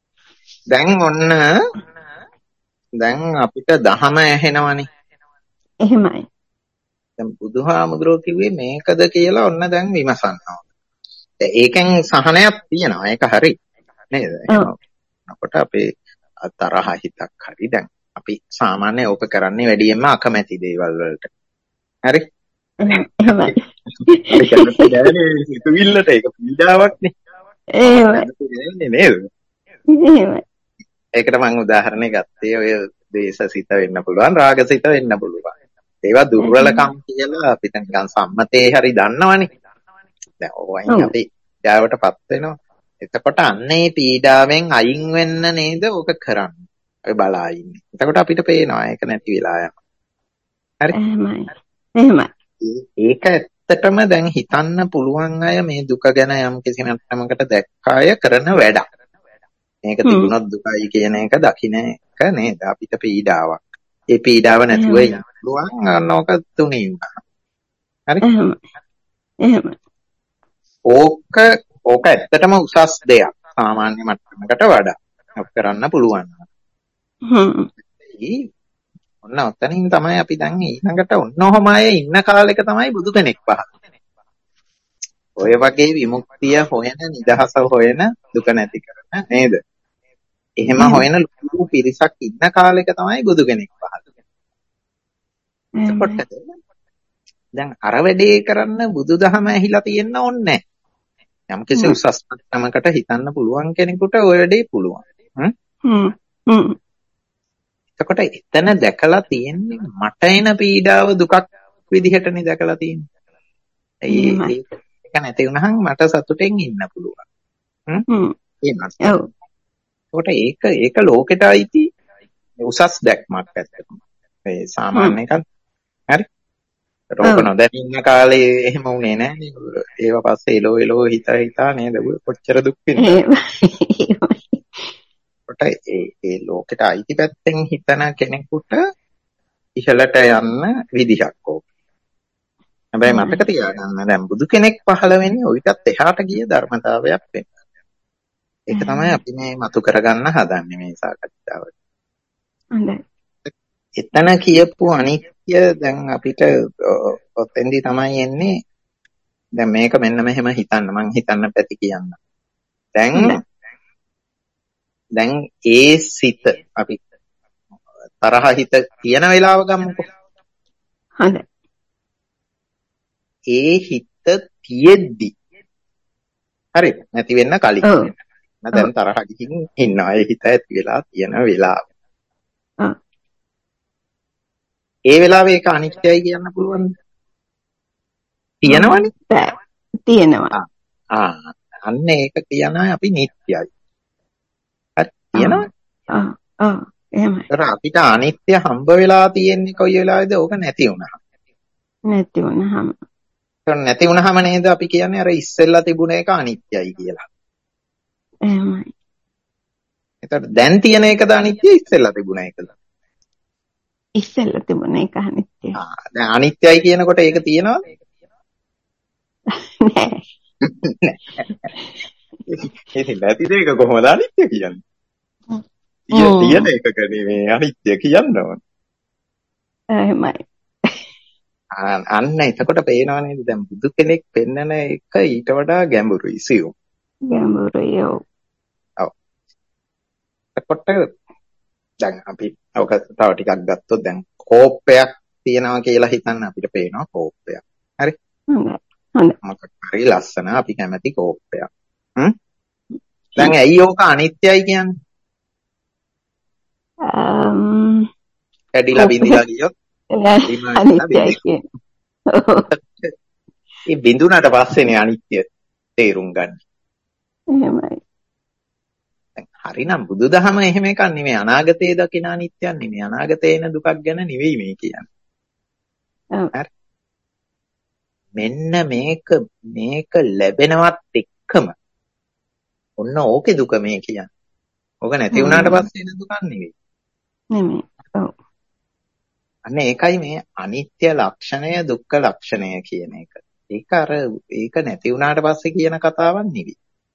[SPEAKER 2] දැන් අපිට දහම ඇහෙනවනේ.
[SPEAKER 6] එහෙමයි.
[SPEAKER 2] දැන් බුදුහාමුදුරුවෝ කිව්වේ මේකද කියලා ඔන්න දැන් විමසනවා. ඒකෙන් සහනයක් තියෙනවා. ඒක හරි. නේද? අපට අපේ තරහ හිතක් හරි දැන් අපි සාමාන්‍ය ඕක කරන්නේ වැඩියෙන්ම අකමැති දේවල් වලට. හරි?
[SPEAKER 6] එහෙමයි.
[SPEAKER 2] සිතුවිල්ලට ඒක පීඩාවක් නේ.
[SPEAKER 6] එහෙමයි.
[SPEAKER 2] නේද?
[SPEAKER 6] එහෙමයි.
[SPEAKER 2] ඒකට මම උදාහරණයක් ගත්තේ ඔය දේශසිත වෙන්න පුළුවන් රාගසිත වෙන්න පුළුවන්. ඒවා දුර්වලකම් කියලා අපිට නිකන් සම්මතේ හරි දන්නවනේ. දැන් ඕවයින් අපි යාවටපත් වෙනවා. එතකොට අන්නේ පීඩාවෙන් අයින් වෙන්න නේද ඕක කරන්නේ. අපි බලා ඉන්නේ. එතකොට අපිට පේනවා ඒක නැති වෙලා යනවා. හරි?
[SPEAKER 6] එහෙමයි.
[SPEAKER 2] ඒක ඇත්තටම දැන් හිතන්න පුළුවන් අය මේ දුක ගැන යම් කිසි මට්ටමකට දැක්ක අය කරන වැඩක්. මේක තිබුණොත් දුකයි කියන එක දකින්න එක නේද අපිට පීඩාවක්. ඒ පීඩාව නැතුව ඉන්න පුළුවන් අනෝක තුනේ වුණා. හරි?
[SPEAKER 6] එහෙමයි.
[SPEAKER 2] ඕක ඇත්තටම උසස් දෙයක්. සාමාන්‍ය මට්ටමකට වඩා කරන්න පුළුවන්. ඔන්න ඔතනින් තමයි අපි දැන් ඊළඟට ඔන්නෝම අය ඉන්න කාලෙක තමයි බුදු කෙනෙක් පහළ. ඔය වගේ විමුක්තිය හොයන නිදහස හොයන දුක නැති කරන නේද? එහෙම හොයන ලොකු පිරිසක් ඉන්න කාලෙක තමයි බුදු කෙනෙක් පහළ. එතකොට දැන් අර වැඩේ කරන්න බුදුදහම ඇහිලා තියෙන්න ඕනේ නැහැ. යම් කිසි උසස් මට්ටමකට හිතන්න පුළුවන් කෙනෙකුට ඔය වැඩේ පුළුවන්. එතකොට එතන දැකලා තියෙන්නේ මට එන පීඩාව දුකක් විදිහටනේ දැකලා තියෙන්නේ. ඒක නැති වුණාම මට සතුටෙන් ඉන්න පුළුවන්. ඒක ලෝකෙට අයිති උසස් දැක්මක් ඇත්තටම. ඒ සාමාන්‍ය එකක්. හරි. රෝග නොදැන ඉන්න කාලේ එහෙම වුණේ නැහැ. ඒව පස්සේ එලෝ හිතා නේද කොච්චර දුක් විඳිනවද? ඒ ලෝකෙට අයිති පැත්තෙන් හිතන කෙනෙකුට ඉහළට යන්න විදිහක් ඕක. හැබැයි මතක තියාගන්න දැන් බුදු කෙනෙක් පහළ වෙන්නේ ඔයිටත් එහාට ගිය ධර්මතාවයක් වෙන්න. ඒක තමයි අපි මේ මතු කරගන්න හදන්නේ මේ සාකච්ඡාවට.
[SPEAKER 6] හොඳයි.
[SPEAKER 2] එතන කියපු අනිත්‍ය දැන් අපිට ඔතෙන්දී තමයි එන්නේ. දැන් මේක මෙන්න මෙහෙම හිතන්න මං හිතන්න පැති කියන්න. දැන් ඒ සිත අපි තරහ හිත තියෙන වෙලාව ගමුකෝ.
[SPEAKER 6] හොඳයි.
[SPEAKER 2] ඒ හිත තියෙද්දි හරි නැති වෙන්න කලින් දැන් තරහ ගිහින් ඉන්නවා. ඒ හිත ඇති වෙලා තියෙන වෙලාව. ඒ වෙලාවේ ඒක අනිත්‍යයි කියන්න පුළුවන්ද? තියෙනවනේ.
[SPEAKER 6] තියෙනවා.
[SPEAKER 2] අන්න ඒක කියනවා අපි නිට්ටයයි. හරි තියෙනවා.
[SPEAKER 6] එහෙමයි.
[SPEAKER 2] ඒතර අපිට අනිත්‍ය හම්බ වෙලා තියෙන්නේ කොයි වෙලාවේද? ඕක නැති වුණා.
[SPEAKER 6] නැති වුණාම.
[SPEAKER 2] ඒතර නැති වුණාම නේද අපි කියන්නේ අර ඉස්සෙල්ලා තිබුණ එක අනිත්‍යයි කියලා.
[SPEAKER 6] එහෙමයි.
[SPEAKER 2] ඒතර දැන් තියෙන එකද අනිත්‍ය ඉස්සෙල්ලා තිබුණ එකද?
[SPEAKER 6] ඉස්සෙල්ලා තිබුණ එක අනිත්‍යයි.
[SPEAKER 2] දැන් අනිත්‍යයි කියනකොට ඒක තියෙනවද?
[SPEAKER 6] නෑ.
[SPEAKER 2] ඒක නැති දෙයක කොහොමද අනිත්‍ය කියන්නේ? තියෙන එකක නෙමෙයි අනිත්‍ය කියන්න ඕන.
[SPEAKER 6] එහෙමයි.
[SPEAKER 2] අන්න එතකොට පේනව නේද දැන් බුදු කෙනෙක් පෙන්නන එක ඊට වඩා ගැඹුරුයි සියුම්.
[SPEAKER 6] ගැඹුරුයි.
[SPEAKER 2] ඔව්. එතකොට දැන් අපි ඔක තව ටිකක් ගත්තොත් දැන් කෝප්පයක් තියෙනවා කියලා හිතන්න අපිට පේනවා කෝප්පයක්. හරි?
[SPEAKER 6] හොඳයි.
[SPEAKER 2] මොකක් හරි ලස්සන අපි කැමති කෝප්පයක්. දැන් ඇයි ඕක අනිත්‍යයි කියන්නේ? කැඩිලා බිඳිලා ගියොත්
[SPEAKER 6] අනිත්‍යයි කියන්නේ.
[SPEAKER 2] ඒ බිඳුනට පස්සේනේ අනිත්‍ය තේරුම් ගන්න.
[SPEAKER 6] එහෙමයි.
[SPEAKER 2] දැන් හරිනම් බුදුදහම එහෙම එකක් නෙමෙයි අනාගතයේ දකින අනිත්‍යයක් නෙමෙයි අනාගතේ එන දුකක් ගැන නෙවෙයි මේ කියන්නේ. හරි. මෙන්න මේක ලැබෙනවත් එක්කම ඔන්න ඕකේ දුක මේ කියන්නේ. ඕක නැති වුණාට පස්සේ එන දුකක් නෙවෙයි.
[SPEAKER 6] නෙමෙයි. ඔව්.
[SPEAKER 2] අන්න ඒකයි මේ අනිත්‍ය ලක්ෂණය දුක්ඛ ලක්ෂණය කියන එක. ඒක නැති වුණාට පස්සේ කියන කතාවක් නෙවෙයි.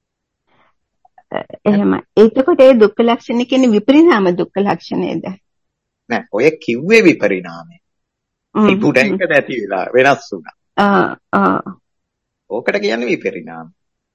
[SPEAKER 6] එහෙමයි. එතකොට ඒ දුක්ඛ ලක්ෂණ කියන්නේ විපරිණාම දුක්ඛ ලක්ෂණයද?
[SPEAKER 2] නෑ ඔය කිව්වේ විපරිණාමය. තිබුණ එක නැති වෙලා වෙනස් වුණා. ඕකට කියන්නේ විපරිණාම.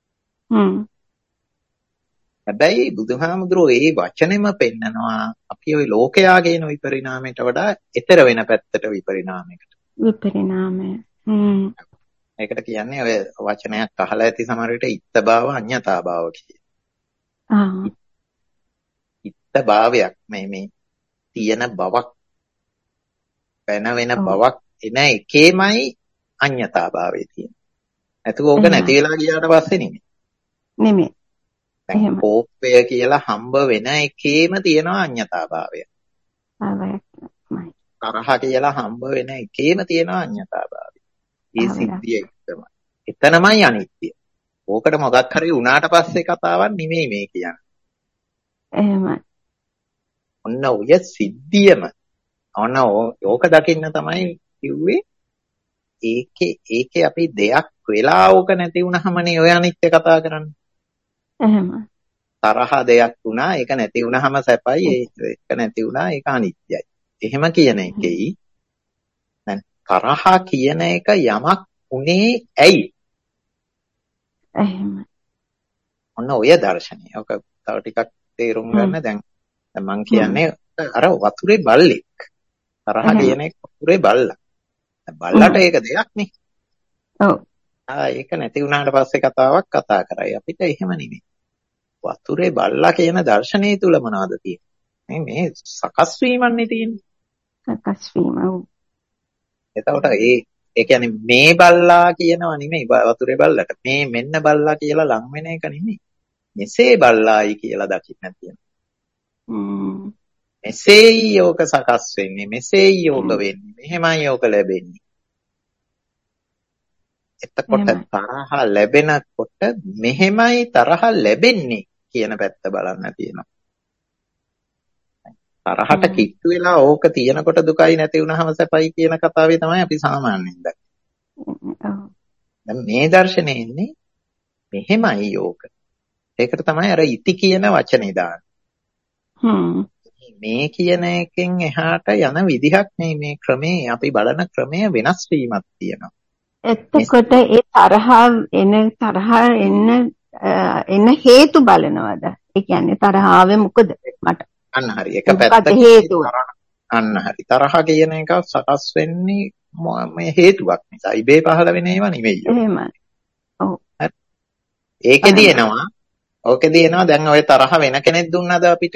[SPEAKER 2] හැබැයි බුදුහාමුදුරෝ ඒ වචනෙම පෙන්නනවා අපි ওই ලෝකයා කියන විපරිණාමයට වඩා ඊතර වෙන පැත්තට විපරිණාමයකට.
[SPEAKER 6] විපරිණාමය.
[SPEAKER 2] ඒකට කියන්නේ ඔය වචනයක් අහලා ඇති සමහර විට ඉත්ත භාව අඤ්ඤතා භාව කියලා. ඉත්ත භාවයක් මේ තියෙන බවක් වෙන බවක් එන එකේමයි අඤ්ඤතා භාවය තියෙන්නේ. නැතුව ඕක නැති වෙලා ගියාට පස්සේ නෙමෙයි.
[SPEAKER 6] නෙමෙයි.
[SPEAKER 2] දැන් කෝපය කියලා හම්බ වෙන එකේම තියෙනවා අඤ්ඤතා භාවය. තරහ කියලා හම්බ වෙන එකේම තියෙනවා අඤ්ඤතා භාවය. ඒ සිද්ධිය එකම. එතනමයි අනිත්‍ය. ඕකට මොකක් හරි වුණාට පස්සේ කතාවක් නෙමෙයි මේ කියන්නේ.
[SPEAKER 6] එහෙමයි.
[SPEAKER 2] ඔන්න ඔය සිද්ධියම ඔන්න ඕක දකින්න තමයි කිව්වේ ඒකේ අපි දෙයක් වෙලා ඕක නැති වුණාමනේ ඔය අනිත්‍ය කතා කරන්නේ.
[SPEAKER 6] එහෙමයි.
[SPEAKER 2] තරහ දෙයක් වුණා ඒක නැති වුණාම සැපයි ඒක නැති වුණා ඒක අනිත්‍යයි. එහෙම කියන එකෙයි දැන් තරහ කියන එක යමක් උනේ ඇයි?
[SPEAKER 6] එහෙමයි.
[SPEAKER 2] ඔන්න ඔය දර්ශනය. ඔක තව ටිකක් තේරුම් ගන්න දැන් මම කියන්නේ අර වතුරේ බල්ලෙක්. තරහ කියන එක වතුරේ බල්ලා. බල්ලට ඒක දෙයක් නේ.
[SPEAKER 6] ඔව්.
[SPEAKER 2] ඒක නැති වුණාට පස්සේ කතාවක් කතා කරයි. අපිට එහෙම නෙමෙයි. වතුරේ බල්ලා කියන දර්ශනය තුල මොනවද තියෙන්නේ? මේ සකස් වීමන්නේ තියෙන්නේ.
[SPEAKER 6] සකස් වීම.
[SPEAKER 2] එතකොට ඒ කියන්නේ මේ බල්ලා කියනවා නෙමෙයි වතුරේ බල්ලට. මේ මෙන්න බල්ලා කියලා ලං වෙන එක නෙමෙයි. මෙසේ බල්ලායි කියලා දකින්න තියෙනවා. මෙසේයි යෝක සකස් වෙන්නේ. මෙසේයි යෝක වෙන්නේ. මෙහෙමයි යෝක ලැබෙන්නේ. එතකොට තරහ ලැබෙනකොට මෙහෙමයි තරහ ලැබෙන්නේ කියන පැත්ත බලන්න තියෙනවා. තරහට කිට්ටු වෙලා ඕක තියෙනකොට දුකයි නැති වුනහම සැපයි කියන කතාවේ තමයි අපි සාමාන්‍යයෙන් දකින්නේ. දැන් මේ දර්ශනේ ඉන්නේ මෙහෙමයි යෝක. ඒකට තමයි අර ඉති කියන වචනේ දාන්නේ. මේ කියන එකෙන් එහාට යන විදිහක් මේ ක්‍රමේ අපි බලන ක්‍රමය වෙනස් වීමක් තියෙනවා.
[SPEAKER 6] එතකොට ඒ තරහ එන්න හේතු බලනවද? ඒ කියන්නේ තරහ ආවේ මොකද මට?
[SPEAKER 2] අන්න හරි. එක පැත්තකින් අන්න හරි. තරහ කියන එක සකස් වෙන්නේ මේ හේතුවක් නිසා. ඉබේ පහළ වෙන ඒවා නෙවෙයි.
[SPEAKER 6] එහෙමයි. ඔව්.
[SPEAKER 2] ඒකෙදී එනවා දැන් ඔය තරහ වෙන කෙනෙක් දුන්නද අපිට?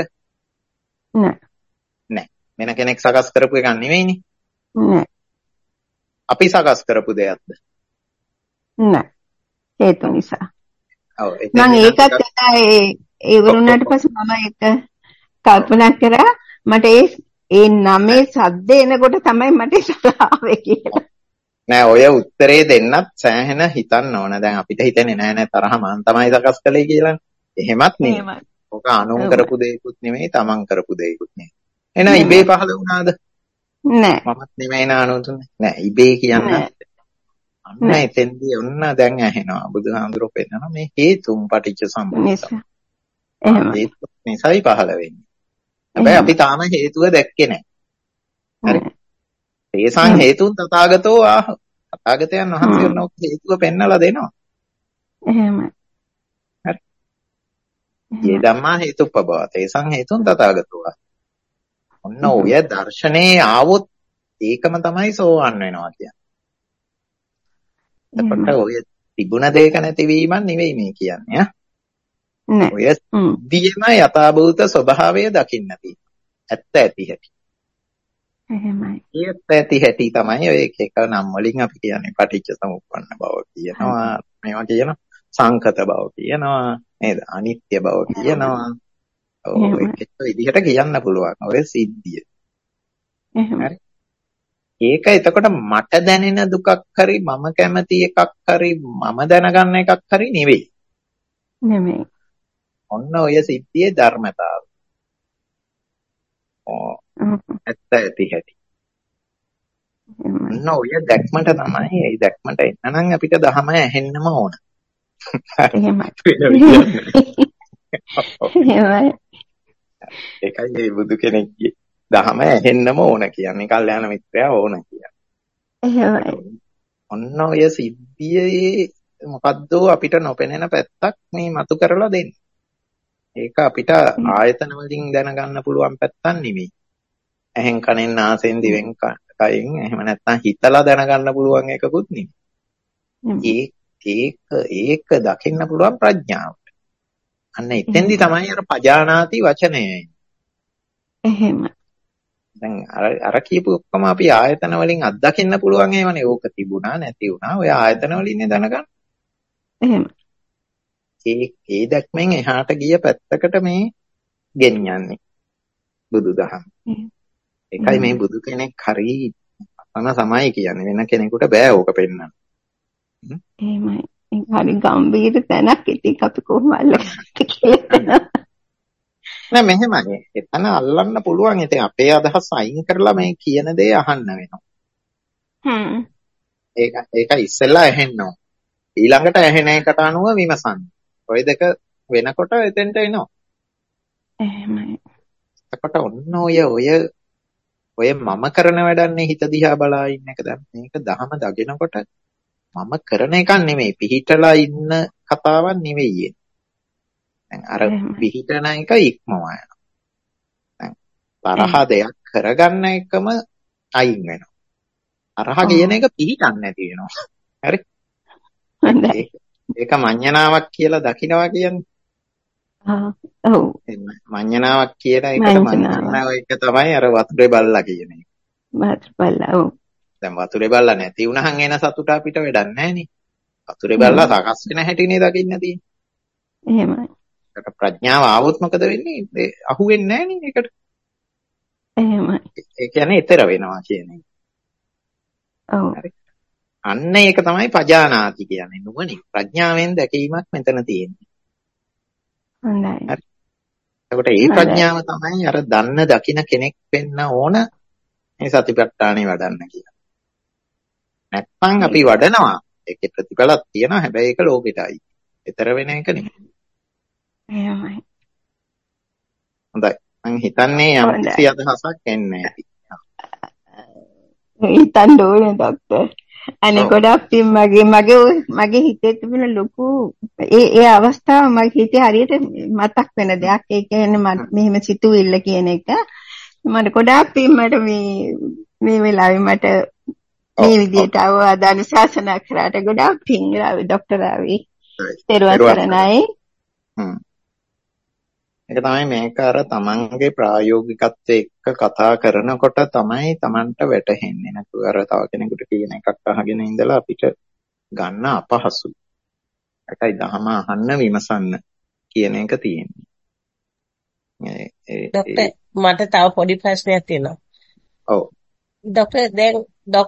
[SPEAKER 2] නෑ. වෙන කෙනෙක් සකස් කරපු එකක් නෙවෙයිනේ.
[SPEAKER 6] නෑ.
[SPEAKER 2] අපි සකස් කරපු දෙයක්ද?
[SPEAKER 6] නෑ. හේතු නිසා.
[SPEAKER 2] ඔව්.
[SPEAKER 6] මම ඒකත් ඒ වුණාට පස්සේ මම ඒක කල්පනා කරා මට ඒ නමේ සද්ද එනකොට තමයි මට තරහාවේ කියලා.
[SPEAKER 2] නෑ ඔය උත්තරේ දෙන්නත් සෑහෙන හිතන්න ඕන. දැන් අපිට හිතෙන්නේ නෑ තරහ මං තමයි සකස් කළේ කියලා. එහෙමත් නෙමෙයි. ඔක අනුන් කරපු දෙයක්ුත් නෙමෙයි, තමන් කරපු දෙයක්ුත් නෙමෙයි. එහෙනම් ඉබේ පහළ වුණාද? නෑ. මමත් නෙමෙයි නානුතුනේ. නෑ ඉබේ කියන්නේ. අන්න එතෙන්දී ඔන්න දැන් ඇහෙනවා. බුදුහාමුදුරුවෝ පෙන්නනවා මේ හේතුන් පටිච්ච සමුප්පාද. එහෙම. හේතු නිසායි පහළ වෙන්නේ. හැබැයි අපි තාම හේතුව දැක්කේ නෑ. හරි. තේසං හේතුන් තථාගතෝ ආහ. තථාගතයන් වහන්සේ උනෝක හේතුව පෙන්නලා දෙනවා. එහෙමයි. හරි. මේ ධම්මා හේතුප්පබව. තේසං හේතුන් තථාගතෝ ආහ. ඔන්න ඔය දර්ශනේ ආවොත් ඒකම තමයි සෝවන් වෙනවා කියන්නේ. එතකොට ඔය තිබුණ දෙයක නැතිවීමක් නෙවෙයි මේ කියන්නේ ඈ. නෑ. ඔය දියම යථාභූත ස්වභාවය දකින්න තියෙනවා. ඇත්ත ඇති හැටි. එහෙමයි. ඒත් ඇති හැටි තමයි ඔය එක එක නම් වලින් අපි කියන්නේ පටිච්ච සමුප්පන්න බව කියනවා. මේවා කියනවා සංකත බව කියනවා. නේද? අනිත්‍ය බව කියනවා. ඔය එක විදිහට කියන්න පුළුවන්. ඔය සිද්ධිය. හරි. ඒක එතකොට මට දැනෙන දුකක් හරි මම කැමති එකක් හරි මම දැනගන්න එකක් හරි නෙවෙයි. නෙමෙයි. ඔන්න ඔය සිද්ධියේ ධර්මතාවය. ඇත්ත ඇති හැටි. ඔන්න ඔය දැක්මට තමයි ඒ දැක්මට එන්න නම් අපිට ධහම ඇහෙන්නම ඕන. එහෙමයි. එහෙමයි. ඒකයි මේ බුදු කෙනෙක්ගේ දහම ඇහෙන්නම ඕන කියන්නේ කල්යාණ මිත්‍රයා ඕන කියන්නේ. එහෙමයි. ඔන්න ඔය සිද්ධියේ මොකද්ද අපිට නොපෙනෙන පැත්තක් මේ මතු කරලා දෙන්නේ. ඒක අපිට ආයතන වලින් දැනගන්න පුළුවන් පැත්තක් නෙමෙයි. ඇහෙන් කනෙන් නාසයෙන් දිවෙන් කයෙන් එහෙම නැත්නම් හිතලා දැනගන්න පුළුවන් එකකුත් නෙමෙයි. ඒක දකින්න පුළුවන් ප්‍රඥාවට. අන්න එතෙන්දි තමයි අර පජානාති වචනය. එහෙම. දැන් අර කියපු ඔක්කොම අපි ආයතන වලින් අත්දකින්න පුළුවන් ඒවනේ. ඕක තිබුණා නැති වුණා. ඔය ආයතන වලින්නේ දැනගන්න. එහෙම. ඒ දැක්මෙන් එහාට ගිය පැත්තකට මේ ගෙනියන්නේ බුදුදහම. ඒකයි මේ බුදු කෙනෙක් හරි අතන සමයි කියන්නේ. වෙන කෙනෙකුට බෑ ඕක පෙන්වන්න. එහෙමයි. හරි ගැඹීර තැනක් ඉතින් අපි කොහොමද කියලා. නෑ මෙහෙමයි. එතන අල්ලන්න පුළුවන්. ඉතින් අපේ අදහස් අයින් කරලා මේ කියන දේ අහන්න වෙනවා. ඒක ඉස්සෙල්ලා ඇහෙන්න ඕන. ඊළඟට ඇහෙන එකට අනුව විමසන්න. ඔය දෙක වෙනකොට එතෙන්ට එනවා. එහෙමයි. එතකොට ඔන්න ඔය මම කරන වැඩන්නේ හිත දිහා බලා ඉන්න එක දැන් මේක දහම දකිනකොට මම කරන එකක් නෙමෙයි පිහිටලා ඉන්න කතාවක් නෙවෙයි. දැන් අර පිහිටන එක ඉක්මවා යනවා. දැන් තරහ දෙයක් කරගන්න එකම අයින් වෙනවා. තරහ කියන එක පිහිටන්නේ නැති වෙනවා. හරි? ඒක මඤ්ඤණාවක් කියලා දකිනවා කියන්නේ. ඔව්. මඤ්ඤණාවක් කියන එකට මඤ්ඤණාව එක තමයි අර වතුරේ බල්ලා කියන එක. වතුරේ බල්ලා ඔව්. දැන් වතුරේ බල්ලා නැති වුණහන් එන සතුට අපිට වැඩක් නැහැ නේ. වතුරේ බල්ලා සකස් වෙන හැටිනේ දකින්න තියෙන්නේ. එහෙමයි. ඒක ප්‍රඥාව ආවොත් මොකද වෙන්නේ? අහුවෙන්නේ නැහැ නේ ඒකට. එහෙමයි. ඒ කියන්නේ ඊතර වෙනවා කියන එක. ඔව්. අන්න ඒක තමයි පජානාති කියන්නේ. නුවණින් ප්‍රඥාවෙන් දැකීමක් මෙතන තියෙන්නේ. හොඳයි. හරි. එතකොට මේ ප්‍රඥාව තමයි අර දන්න දකින්න කෙනෙක් වෙන්න ඕන මේ සතිපට්ඨානෙ වඩන්න කියලා. නැත්නම් අපි වඩනවා. ඒකේ ප්‍රතිඵලක් තියෙනවා. හැබැයි ඒක ලෝකෙටයි. ඊතර වෙන එක නෙමෙයි. එහෙමයි. හොඳයි. මම හිතන්නේ යම් කිසි අදහසක් එන්නේ නැති.
[SPEAKER 6] හිතන්න ඕනේ ડોක්ටර්. අනේ ගොඩක් මගේ හිතේ තිබුණ ලොකු ඒ අවස්ථාව මගේ හිතේ හරියට මතක් වෙන දෙයක්. ඒ කියන්නේ මෙහෙම සිතුවිල්ල කියන එක මට ගොඩාක් මට මේ වෙලාවේ මට මේ විදිහට අවවාද අනුශාසනා කරාට ගොඩාක් පිං රාවි ડોක්ටර් රාවි. තෙරුවන් සරණයි.
[SPEAKER 2] ඒක තමයි මේක අර තමන්ගේ ප්‍රායෝගිකත්වයේ එක්ක කතා කරනකොට තමයි තමන්ට වැටහෙන්නේ. නැතු අර තව කෙනෙකුට කියන එකක් අහගෙන ඉඳලා අපිට ගන්න අපහසුයි. ඒකයි දහම අහන්න විමසන්න කියන එක තියෙන්නේ.
[SPEAKER 7] මට තව පොඩි ප්‍රශ්නයක් තියෙනවා.
[SPEAKER 2] ඔව්.
[SPEAKER 7] ડોක්ටර් දැන්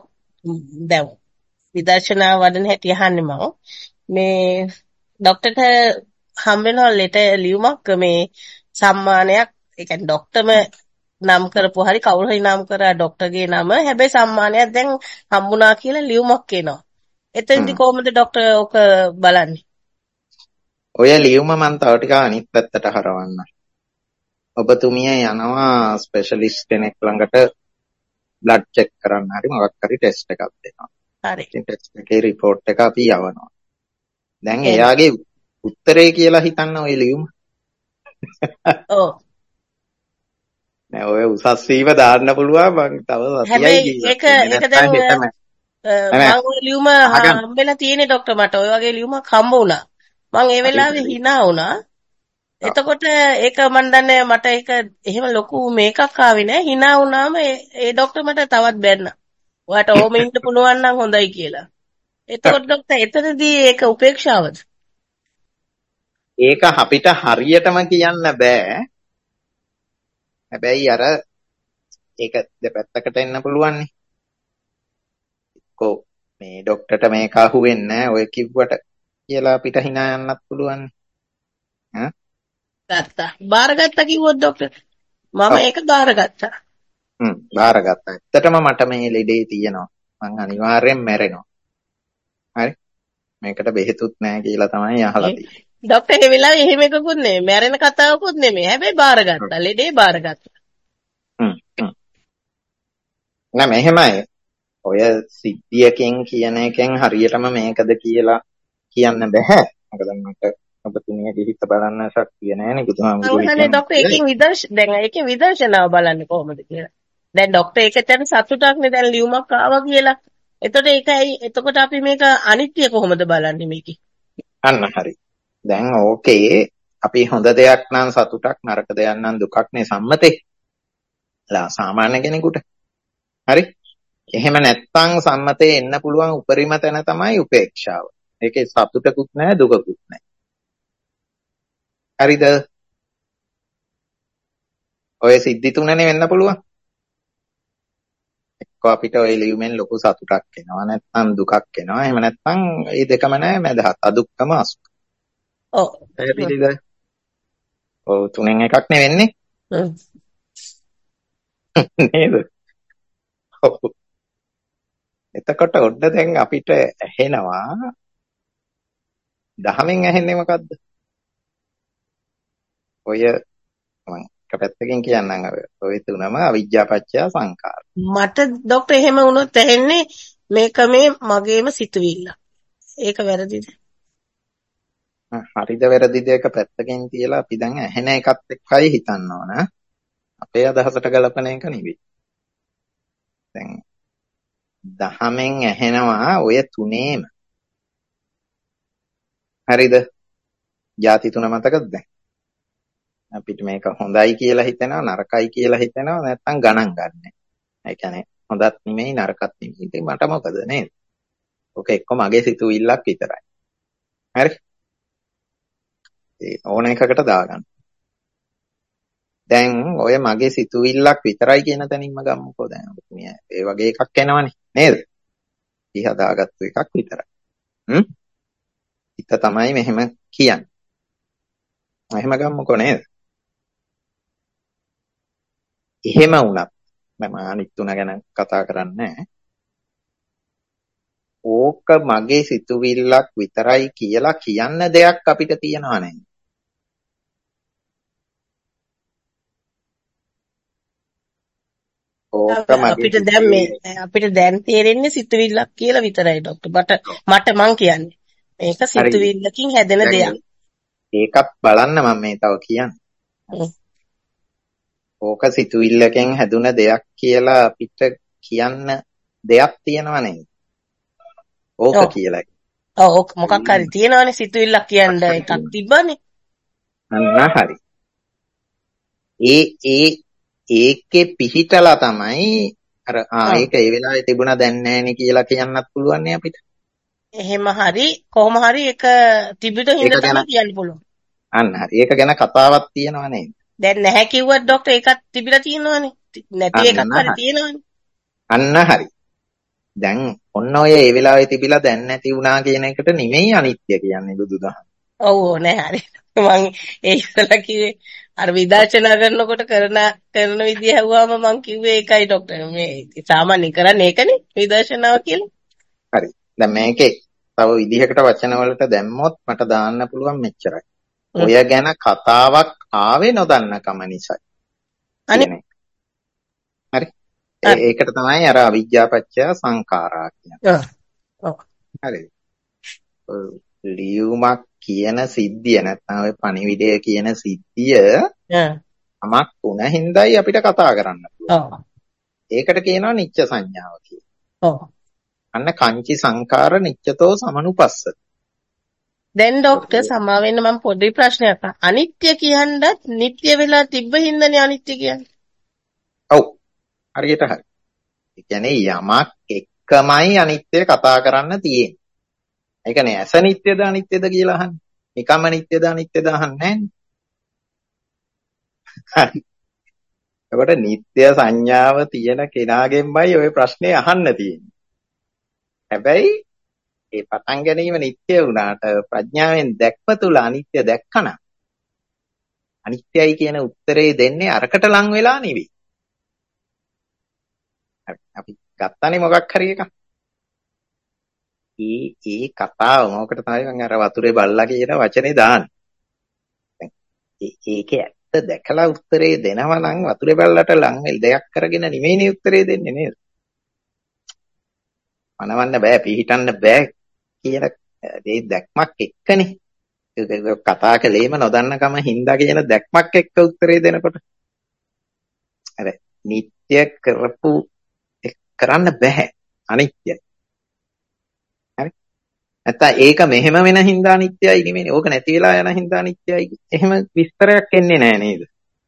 [SPEAKER 7] විදර්ශනා වඩන හැටි අහන්නේ මම. මේ ડોක්ටර්ට හම් වෙනවා ලියුමක් මේ සම්මානයක්. ඒ කියන්නේ ડોක්ටර්ම නම් කරපු හරි කවුරු හරි නම් කරා ડોක්ටර්ගේ නම. හැබැයි සම්මානයක් දැන් හම්බුණා කියලා ලියුමක් එනවා. එතෙන්දි කොහොමද ડોක්ටර් ඔක බලන්නේ?
[SPEAKER 2] ඔය ලියුම මම තව ටිකක් අනිත් පැත්තට හරවන්න. ඔබතුමිය යනවා ස්පෙෂලිස්ට් කෙනෙක් ළඟට බ්ලඩ් චෙක් කරන්න හරි මොකක් හරි ටෙස්ට් එකක් දෙනවා.
[SPEAKER 7] හරි.
[SPEAKER 2] ඉතින් ටෙස්ට් එකේ report එක අපි යවනවා. දැන් එයාගේ උත්තරේ කියලා හිතන්න ඔය ලියුම.
[SPEAKER 7] ඔව්.
[SPEAKER 2] නෑ ඔය උසස් වීම දාන්න පුළුවන් මං තව සතියයි
[SPEAKER 7] හැබැයි ඒක දැන් මම ඔය ලියුම හම්බෙලා තියෙන්නේ ડોක්ටර් මට ඔය වගේ ලියුමක් හම්බ වුණා. මම ඒ වෙලාවේ hina වුණා. එතකොට ඒක මන් දන්නේ මට ඒක එහෙම ලොකු මේකක් ආවේ නෑ. hina වුණාම ඒ ડોක්ටර් මට තවත් බැන්නා. ඔයාට ඕම ඉන්න පුළුවන් නම් හොඳයි කියලා. එතකොට ડોක්ටර් එතනදී ඒක උපේක්ෂාවද?
[SPEAKER 2] ඒක අපිට හරියටම කියන්න බෑ. හැබැයි අර ඒක දෙපැත්තකට එන්න පුළුවන් නේ. මේ ડોක්ටර්ට මේක අහුවෙන්නේ නැහැ ඔය කිව්වට කියලා අපිට hina යන්නත් පුළුවන් නේ.
[SPEAKER 7] ගත්තා. බාරගත්තා කිව්වොත් ડોක්ටර් මම ඒක බාරගත්තා.
[SPEAKER 2] බාරගත්තා. ඇත්තටම මට මේ ලෙඩේ තියෙනවා. මං අනිවාර්යෙන් මැරෙනවා. හරි. මේකට බෙහෙතුත් නැහැ කියලා තමයි අහලා තියෙන්නේ.
[SPEAKER 7] ડોක්ටර් ඒ වෙලාවේ එහෙම එකකුත් නෙමෙයි. මැරෙන කතාවකුත් නෙමෙයි. හැබැයි බාරගත්තා. ලෙඩේ බාරගත්තා.
[SPEAKER 2] නෑ මෙහෙමයි. ඔය සිද්ධියකින් කියන එකෙන් හරියටම මේකද කියලා කියන්න බෑ. මොකද මට ඔබතුමියගේ හිත බලන්න ශක්තිය නැහැ නේ බුදුහාමුදුරුවෝ.
[SPEAKER 7] අනේ ડોක්ටර් එකකින් විදර්ශනාව බලන්නේ කොහොමද කියලා. දැන් ડોක්ටර් එකතන සතුටක් නේ දැන් ලියුමක් ආවා කියලා. එතකොට අපි මේක අනිත්‍ය කොහොමද බලන්නේ මේකේ?
[SPEAKER 2] අන්න හරි. දැන් ඕකේ අපි හොඳ දෙයක් නම් සතුටක් නරක දෙයක් නම් දුකක් නේ සම්මතේ. සාමාන්‍ය කෙනෙකුට. හරි? එහෙම නැත්නම් සම්මතේ එන්න පුළුවන් උපරිම තැන තමයි උපේක්ෂාව. ඒකේ සතුටකුත් නැහැ දුකකුත් නැහැ. හරිද? ඔය සිද්ධි තුනනේ වෙන්න පුළුවන්. එක්ක අපිට ඔය ලියුමෙන් ලොකු සතුටක් එනවා නැත්නම් දුකක් එනවා. එහෙම නැත්නම් මේ දෙකම නැහැ මැදහත් අදුක්කම අසුඛ.
[SPEAKER 7] ඔව්.
[SPEAKER 2] පැහැදිලිද? ඔව් තුනෙන් එකක් නේ වෙන්නේ. නේද? ඔව්. එතකොට ඔන්න දැන් අපිට ඇහෙනවා දහමෙන් ඇහෙන්නේ මොකද්ද? ඔය මම එක පැත්තකින් කියන්නම් ඔය තුනම අවිජ්ජා පත්‍ය සංඛාර.
[SPEAKER 7] මට ડોක්ටර් එහෙම වුණොත් ඇහෙන්නේ මේක මේ මගේම සිතුවිල්ල. ඒක වැරදිද?
[SPEAKER 2] හරිද වැරදිද එක පැත්තකින් තියලා අපි දැන් ඇහෙන එකත් එක්කයි හිතන්න ඕන. අපේ අදහසට ගලපන එක නෙවෙයි. දැන් දහමෙන් ඇහෙනවා ඔය තුනේම. හරිද? ಜಾති තුන මතකද දැන්? අපිට මේක හොඳයි කියලා හිතෙනවා නරකයි කියලා හිතෙනවා නැත්නම් ගණන් ගන්න. ඒ කියන්නේ හොඳත් නෙමෙයි නරකත් නෙමෙයි. ඉතින් මට මොකද නේද? ඔක එක්ක මගේ සිතුවිල්ලක් විතරයි. හරි? ඒ ඕන එකකට දාගන්න. දැන් ඔය මගේ සිතුවිල්ලක් විතරයි කියන තැනින්ම ගමුකෝ දැන්. ඒ වගේ එකක් එනවනේ නේද? ඉහ දාගත්තු එකක් විතරයි. හිත තමයි මෙහෙම කියන්නේ. එහෙම ගමුකෝ නේද? එහෙම වුණත් මම අනිත් තුන ගැන කතා කරන්නේ ඕක මගේ සිතුවිල්ලක් විතරයි කියලා කියන්න දෙයක් අපිට තියනවා නේද?
[SPEAKER 7] අපිට දැන් තේරෙන්නේ සිතුවිල්ලක් කියලා විතරයි ડોක්ටර්. මට මං කියන්නේ මේක සිතුවිල්ලකින් හැදෙන දෙයක්.
[SPEAKER 2] ඒකත් බලන්න මම මේ තව කියන්නේ. ඕක සිතුවිල්ලකින් හැදුන දෙයක් කියලා අපිට කියන්න දෙයක් තියෙනව නේද? ඕක කියලා.
[SPEAKER 7] ඔව් මොකක් හරි තියෙනවනේ සිතුවිල්ලක් කියන්න එකක් තිබ්බනේ.
[SPEAKER 2] අන්න හරි. ඒකේ පිහිටලා තමයි අර ඒක ඒ වෙලාවේ තිබුණා දැන් නැහැනේ කියලා කියන්නත් පුළුවන් නේ අපිට.
[SPEAKER 7] එහෙම හරි කොහොම හරි ඒක තිබිට හින්දා තමයි කියන්න පුළුවන්.
[SPEAKER 2] අන්න හරි. ඒක ගැන කතාවක් තියෙනව නේද?
[SPEAKER 7] දැන් නැහැ කිව්වත් ડોක්ටර් ඒකත් තිබිලා තියෙනවනේ. නැති එකක් හරි තියෙනවනේ.
[SPEAKER 2] අන්න හරි. දැන් ඔන්න ඔය ඒ වෙලාවේ තිබිලා දැන් නැති වුණා කියන එකට නෙමෙයි අනිත්‍ය කියන්නේ බුදුදහම.
[SPEAKER 7] ඔව් නෑ හරි. මං ඒ ඉස්සලා කිව්වේ අර විදර්ශනා කරනකොට කරන විදිය ඇහුවාම මං කිව්වේ ඒකයි ડોක්ටර්. මේ සාමාන්‍ය කරන්නේ ඒකනේ විදර්ශනාව කියලා.
[SPEAKER 2] හරි. දැන් මේකේ තව විදිහකට වචන වලට දැම්මොත් මට දාන්න පුළුවන් මෙච්චරයි. ඔය ගැන කතාවක් ආවේ නොදන්නකම නිසායි. අනේ. හරි. ඒකට තමයි අර අවිජ්ජාපච්චය සංඛාරා කියන්නේ.
[SPEAKER 7] ඔව්.
[SPEAKER 2] හරි. ලියුමක් කියන සිද්ධිය නැත්නම් ඔය පණිවිඩය කියන සිද්ධිය තමක් තුන හින්දායි අපිට කතා කරන්න පුළුවන්. ඒකට කියනවා නිච්ච සංඥාව කියලා. අන්න කංචි සංඛාර නිච්චතෝ සමනුපස්සති.
[SPEAKER 7] දැන් ડોක්ටර් සමා වෙන්න මම පොඩි ප්‍රශ්නයක් අහන්න. අනිත්‍ය කියනවත් නිට්ටය වෙලා තිබ්බ හින්දානේ අනිත්‍ය කියන්නේ.
[SPEAKER 2] ඔව්. හරියට හරි. ඒ කියන්නේ යමක් එක්කමයි අනිත්‍ය කතා කරන්න තියෙන්නේ. ඒ කියන්නේ ඇස නිට්ටයද අනිත්‍යද කියලා අහන්නේ. නිකම්ම නිට්ටයද අනිත්‍යද අහන්නේ නැහැ. එතකොට නිට්ටය සංඥාව තියෙන කෙනාගෙන්මයි ওই ප්‍රශ්නේ අහන්න තියෙන්නේ. හැබැයි ඒ පටන් ගැනීම නිට්ටය වුණාට ප්‍රඥාවෙන් දැක්ම තුල අනිත්‍ය දැක්කම අනිත්‍යයි කියන උත්තරේ දෙන්නේ අරකට ලං වෙලා නෙවෙයි. අපි ගත්තනේ මොකක් හරි එකක්. ඒ කතාව මොකට තමයි මම අර වතුරේ බල්ලා කියන වචනේ දාන්නේ. දැන් ඒකේ ඇත්ත දැකලා උත්තරේ දෙනවා නම් වතුරේ බල්ලට ලං වෙල් දෙයක් කරගෙන නෙමෙයිනේ උත්තරේ දෙන්නේ නේද? මනවන්න බෑ පිළිහිටන්න බෑ කියන ඒ දැක්මක් එක්කනේ. කතා කළේම නොදන්නකම හින්දා කියන දැක්මක් එක්ක උත්තරේ දෙනකොට. අර නිත්‍ය කරපු කරන්න බෑ අනිත්‍යයි. හරි? නැත්නම් ඒක මෙහෙම වෙන හින්දා අනිත්‍යයි නෙමෙයි. ඕක නැති වෙලා යන හින්දා අනිත්‍යයි. එහෙම විස්තරයක් එන්නේ නෑ නේද?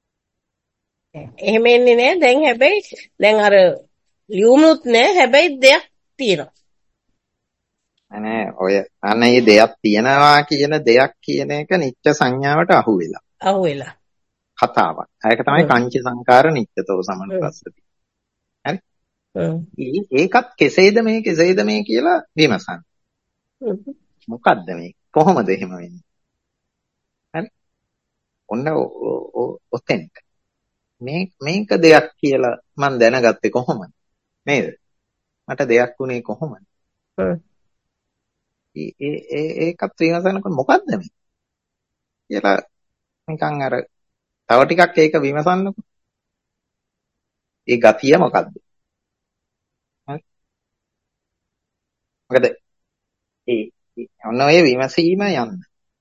[SPEAKER 7] එහෙම එන්නේ නෑ. දැන් හැබැයි දැන් අර ලියුමුත් නෑ. හැබැයි දෙයක් තියෙනවා.
[SPEAKER 2] නෑ ඔය අන්න මේ දෙයක් තියනවා කියන දෙයක් කියන එක නිච්ච සංඥාවට අහු වෙලා. කතාවක්. ඒක තමයි කංචි සංකාර නිච්චතෝ සමනුපස්සති. හරි? ඒකත් කෙසේද මේ කියලා විමසන්න. මොකද්ද මේ? කොහොමද එහෙම වෙන්නේ? හරි? ඔන්න ඔතෙන්ට. මේක දෙයක් කියලා මම දැනගත්තේ කොහොමද? නේද? මට දෙයක් උනේ කොහොමද? ඒකත් විමසනකොට මොකද්ද මේ? කියලා නිකන් අර තව ටිකක් ඒක විමසන්නකො. ඒ ගතිය මොකද්ද? හරි? මොකද ඔන්න ඔය විමසීම යන්න.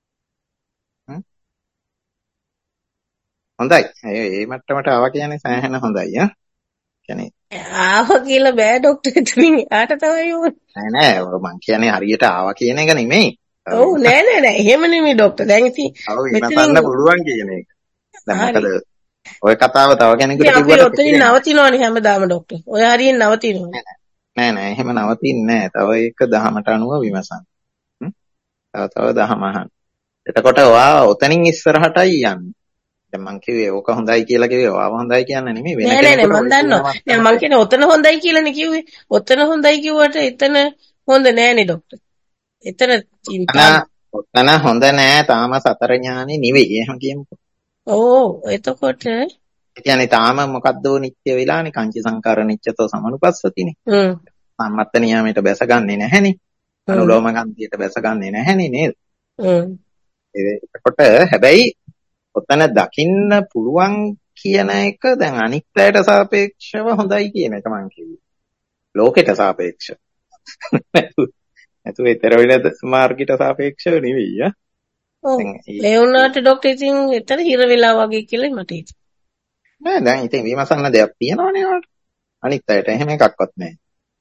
[SPEAKER 2] හොඳයි. ඒ මට්ටමට ආවා කියන්නේ සෑහෙන හොඳයි ඈ. කියන්නේ
[SPEAKER 7] ආවා කියලා බෑ ડોක්ටර් එතනින් ආට තමයි ඕනේ.
[SPEAKER 2] නෑ මං කියන්නේ හරියට ආවා කියන එක නෙමෙයි.
[SPEAKER 7] ඔව් නෑ එහෙම නෙමෙයි ડોක්ටර්. දැන් ඉතින්
[SPEAKER 2] මෙතන පුළුවන් කියන එක. දැන් මොකද ඔය කතාව තව කෙනෙකුට කිව්වට
[SPEAKER 7] අපි ඔතනින් නවතිනවනේ හැමදාම ડોක්ටර්. ඔය හරියෙන් නවතිනවා.
[SPEAKER 2] නෑ එහෙම නවතින්නේ නෑ. තව එක දහමට අනුව විමසන්න. තව දහම අහන්න. එතකොට ඔයා ඔතනින් ඉස්සරහටයි යන්නේ. දැන් මං කිව්වේ ඕක හොඳයි කියලා කිව්වේ ඔයාව හොඳයි කියන්න නෙමෙයි වෙන කෙනෙකුට.
[SPEAKER 7] නෑ මං දන්නවා. නෑ මං කියන්නේ ඔතන හොඳයි කියලානේ කිව්වේ. ඔතන හොඳයි කිව්වට එතන හොඳ නෑනේ ડોක්ටර්. එතන
[SPEAKER 2] හොඳ නෑ තාම සතර ඥානෙ නෙවෙයි. එහෙම කියමුකෝ.
[SPEAKER 7] ඕ එතකොට
[SPEAKER 2] ඒ කියන්නේ තාම මොකද්ද නිත්‍ය වෙලානේ කංචි සංකාර නිච්චතෝ සමනුපස්සතිනේ. සම්මත්ත නියාමයට බැසගන්නේ නැහැනේ. අනුලෝම ගන්තියට බැසගන්නේ නැහැනේ නේද? එතකොට හැබැයි ඔතන දකින්න පුළුවන් කියන එක දැන් අනිත්‍යයට සාපේක්ෂව හොඳයි කියන එක මං කිව්වේ. ලෝකෙට සාපේක්ෂව. නැතු ඒතර වෙන මාර්ගයට සාපේක්ෂව නෙවෙයි ඈ.
[SPEAKER 7] ඔව්. ඒ වුණාට ડોක්ටර් ඉතින් එතන හිර වෙලා වගේ කියලා මට හිතෙනවා.
[SPEAKER 2] නෑ දැන් ඉතින් විමසන්න දෙයක් තියෙනවනේ ඔයාලට. අනිත්‍යයට එහෙම එකක්වත් නෑ.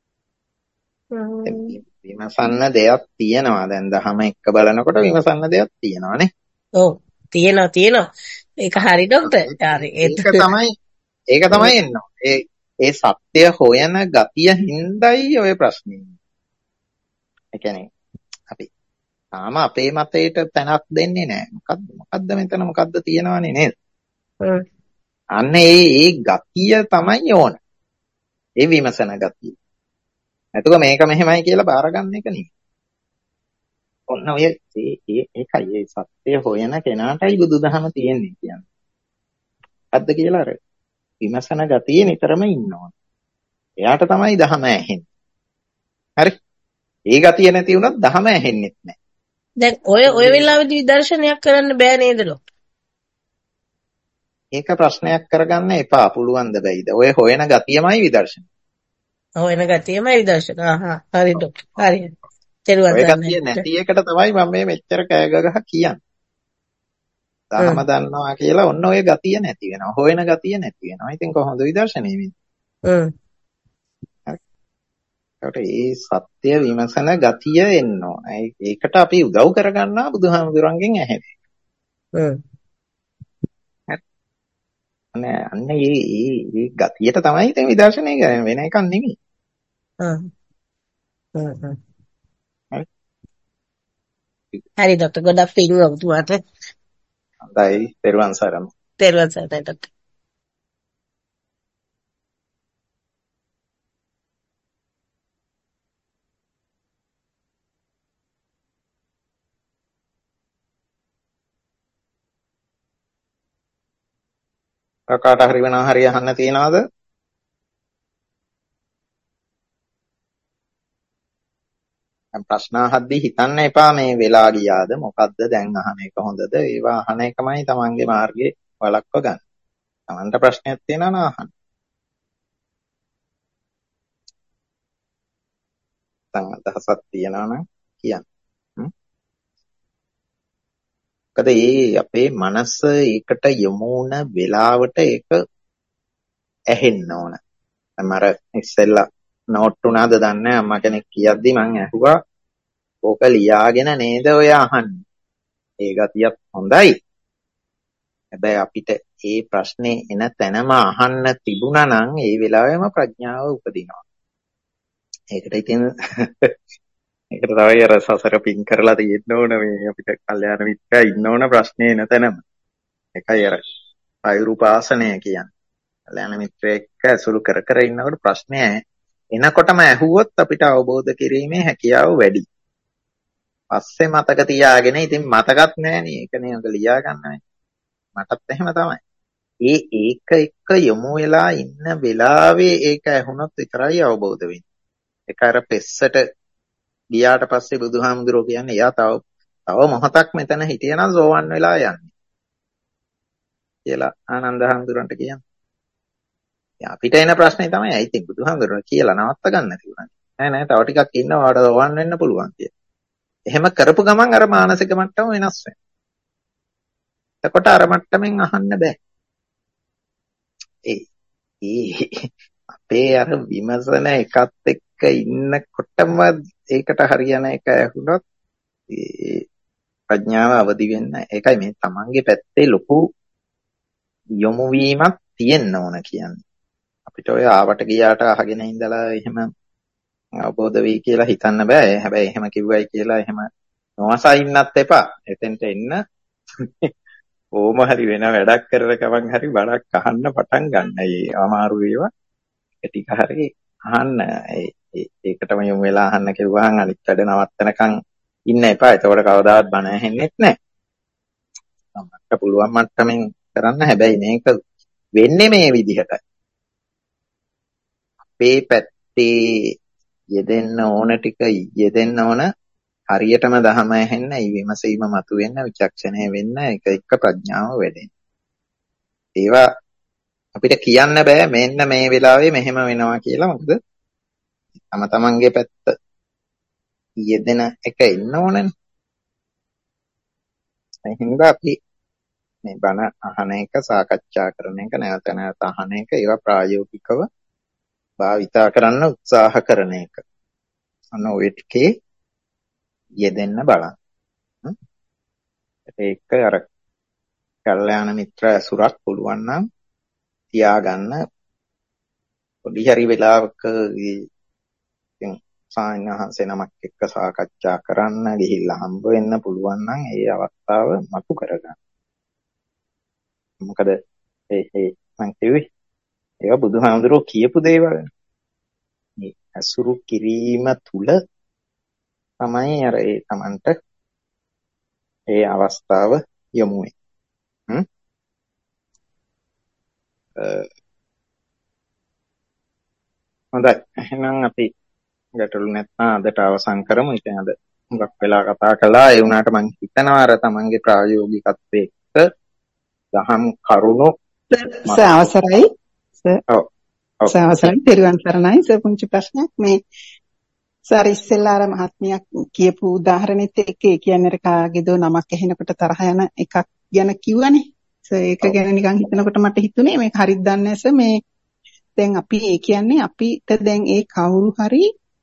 [SPEAKER 2] විමසන්න දෙයක් තියෙනවා. දැන් දහම එක්ක බලනකොට විමසන්න දෙයක් තියෙනවානේ.
[SPEAKER 7] ඔව්. තියෙනවා. ඒක හරි ડોක්ටර්. හරි.
[SPEAKER 2] ඒක තමයි එන්නේ. ඒ සත්‍ය හොයන ගතිය හින්දායි ඔය ප්‍රශ්නේ. ඒ කියන්නේ අපි තාම අපේ මතයට තැනක් දෙන්නේ නැහැ. මොකද්ද මෙතන මොකද්ද තියෙනවනේ නේද? අන්න ඒ ගතිය තමයි ඕන. ඒ විමසන ගතිය. එතකොට මේක මෙහෙමයි කියලා බාරගන්න එක නෙවෙයි. ඔන්න ඔය ඒකයි ඒ සත්‍ය හොයන කෙනාටයි බුදුදහම තියෙන්නේ කියන්නේ. අද්ද කියලා අර විමසන ගතිය නිතරම ඉන්න ඕන. එයාට තමයි දහම ඇහෙන්නේ. හරි. ඒ ගතිය නැති වුණොත් දහම ඇහෙන්නෙත් නැහැ.
[SPEAKER 7] දැන් ඔය වෙලාවේදී විදර්ශනයක් කරන්න බෑ නේද ડોක්ටර්?
[SPEAKER 2] ඒක ප්‍රශ්නයක් කරගන්න එපා. පුළුවන් ද බැයිද? ඔය හොයන ගතියමයි විදර්ශන.
[SPEAKER 7] හොයන ගතියමයි විදර්ශන. හරි ડોක්ටර්. හරි.
[SPEAKER 2] ඔය ගතිය නැති එකට තමයි මම මේ මෙච්චර කෑ ගහ කියන්නේ. දහම දන්නවා කියලා ඔන්න ඔය ගතිය නැති වෙනවා. හොයන ගතිය නැති වෙනවා. ඉතින් කොහොමද විදර්ශනය වෙන්නේ? ඒකට ඒ සත්‍ය විමසන ගතිය එන්න ඕන. ඒකට අපි උදව් කරගන්නවා බුදුහාමුදුරන්ගෙන් ඇහෙන්නේ. අන්න ඒ ගතියට තමයි ඉතින් විදර්ශනය කරන්නේ වෙන එකක් නෙමෙයි.
[SPEAKER 7] හරි ડોක්ටර් ගොඩක් පිං ඔබතුමාට.
[SPEAKER 2] හොඳයි පෙරවන් සරණයි.
[SPEAKER 7] පෙරවන් සරණයි ડોක්ටර්.
[SPEAKER 2] කාට හරි වෙනා හරි අහන්න තියනවද? ප්‍රශ්න අහද්දී හිතන්න එපා මේ වෙලා ගියාද මොකද්ද දැන් අහන එක හොඳද? ඒවා අහන එකමයි තමන්ගේ මාර්ගේ වළක්ව ගන්න. තමන්ට ප්‍රශ්නයක් තියෙනවා නම් අහන්න. අදහසක් තියෙනවා නම් කියන්න. මොකද අපේ මනස ඒකට යොමු වුණ වෙලාවට ඒක ඇහෙන්න ඕන. මම ඉස්සෙල්ලා නෝට් උනාද දන්නේ අම්මා කෙනෙක් කියද්දි මං ඇහුවා ඕක ලියාගෙන නේද ඔය අහන්නේ. ඒ ගතියත් හොඳයි. හැබැයි අපිට ඒ ප්‍රශ්නේ එන තැනම අහන්න තිබුණා නම් ඒ වෙලාවෙම ප්‍රඥාව උපදිනවා. ඒකට ඉතින් ඒකට තමයි අර සසර පින් කරලා තියෙන්න ඕන මේ අපිට කල්යාණ මිත්‍රා ඉන්න ඕන ප්‍රශ්නේ එන තැනම. ඒකයි අර ආයුරුපාසනය කියන්නේ. කල්යාණ මිත්‍රයෙක් ඇසුරු කර කර ඉන්නකොට ප්‍රශ්නේ එනකොටම ඇහුවොත් අපිට අවබෝධ කිරීමේ හැකියාව වැඩි. පස්සේ මතක තියාගෙන ඉතින් මතකත් නැහැනේ. ඒකනේ ඔක ලියා ගන්නනේ. මටත් එහෙම තමයි. ඒක එක්ක යොමු වෙලා ඉන්න වෙලාවේ ඒක ඇහුනොත් විතරයි අවබෝධ වෙන්නේ. ඒක අර පෙස්සට ගියාට පස්සේ බුදුහාමුදුරුවෝ කියන්නේ එයා තව මොහොතක් මෙතන හිටියනම් සෝවන් වෙලා යන්නේ කියලා ආනන්ද හාමුදුරන්ට කියන්නේ. අපිට එන ප්‍රශ්නේ තමයි ඉතින් බුදුහාමුදුරුවෝ කියලා නවත්ත ගන්න තිබුණා. නෑ තව ටිකක් ඉන්නවාට සෝවන් වෙන්න පුළුවන් කියලා. එහෙම කරපු ගමන් අර මානසික මට්ටම වෙනස් වෙනවා. එතකොට අර මට්ටමින් අහන්න බෑ. අපේ අර විමසන එකත් එක්ක ඉන්නකොටම ඒකට හරියන එක ඇහුනොත් ප්‍රඥාව අවදි වෙන්න. ඒකයි මේ තමන්ගේ පැත්තේ ලොකු යොමු වීමක් තියෙන්න ඕන කියන්නේ. අපිට ඔය ආවට ගියාට අහගෙන ඉඳලා එහෙම අවබෝධ වෙයි කියලා හිතන්න බෑ. හැබැයි එහෙම කිව්වයි කියලා එහෙම නොඅසා ඉන්නත් එපා. එතෙන්ට එන්න ඕම හරි වෙන වැඩක් කරන ගමන් හරි බණක් අහන්න පටන් ගන්න. ඒ අමාරු ඒවා ටික හරි අහන්න. ඒකටම යොමු වෙලා අහන්න කිව්වහන් අනිත් වැඩ නවත්තනකන් ඉන්න එපා. ඒතකොට කවදාවත් බණ ඇහෙන්නෙත් නැහැ. අපිට පුළුවන් මට්ටමින් කරන්න. හැබැයි මේක වෙන්නේ මේ විදිහටයි. අපේ පැත්තේ යෙදෙන්න ඕන ටික යෙදෙන්න ඕන. හරියටම දහම ඇහෙන්න, විමසීම මතුවෙන්න, විචක්ෂණය වෙන්න, එක එක ප්‍රඥාව වැඩෙන්න. ඒවා අපිට කියන්න බෑ මෙන්න මේ වෙලාවේ මෙහෙම වෙනවා කියලා. මොකද තම තමන්ගේ පැත්ත යෙදෙන එක ඉන්න ඕනනේ. ඒ හින්දා අපි මේ බණ අහන එක, සාකච්ඡා කරන එක, නැවත නැවත අහන එක, ඒවා ප්‍රායෝගිකව භාවිතා කරන්න උත්සාහ කරන එක. අන්න ඔය ටිකේ යෙදෙන්න බලන්න. ඒක අර කල්යාණ මිත්‍ර ඇසුරක් පුළුවන් නම් තියාගන්න. පොඩි හරි වෙලාවක ඉතින් සායනහන්සේ නමක් එක්ක සාකච්ඡා කරන්න ගිහිල්ලා හම්බ වෙන්න පුළුවන් නම් ඒ අවස්ථාව මතු කරගන්න. මොකද මං කිව්වේ ඒවා බුදුහාමුදුරුවෝ කියපු දේවල්. මේ අසුරු කිරීම තුල තමයි අර ඒ Tamanට ඒ අවස්ථාව යොමු වෙන්නේ. හොඳයි. එහෙනම් අපි ගැටළු නැත්නම් අදට අවසන් කරමු. ඉතින් අද හුඟක් වෙලා කතා කළා. ඒ වුණාට මම හිතනවා අර Tamanගේ ප්‍රායෝගිකත්වයේ දහම් කරුණු
[SPEAKER 8] අවසරයි. අවසරයි. පෙරවන් සරණයි. පුංචි ප්‍රශ්නයක් මේ සර් ඉස්සෙල්ලා අර මහත්මියක් කියපු උදාහරණෙත් එක්ක ඒ කියන්නේ කාගේදෝ නමක් ඇහෙනකොට තරහ යන එකක් ගැන කිව්වනේ. ඒක ගැන නිකන් හිතනකොට මට හිතුනේ මේක හරියට දන්නේ නැස මේ දැන් අපි ඒ කියන්නේ අපිට දැන් ඒ කවුරු හරි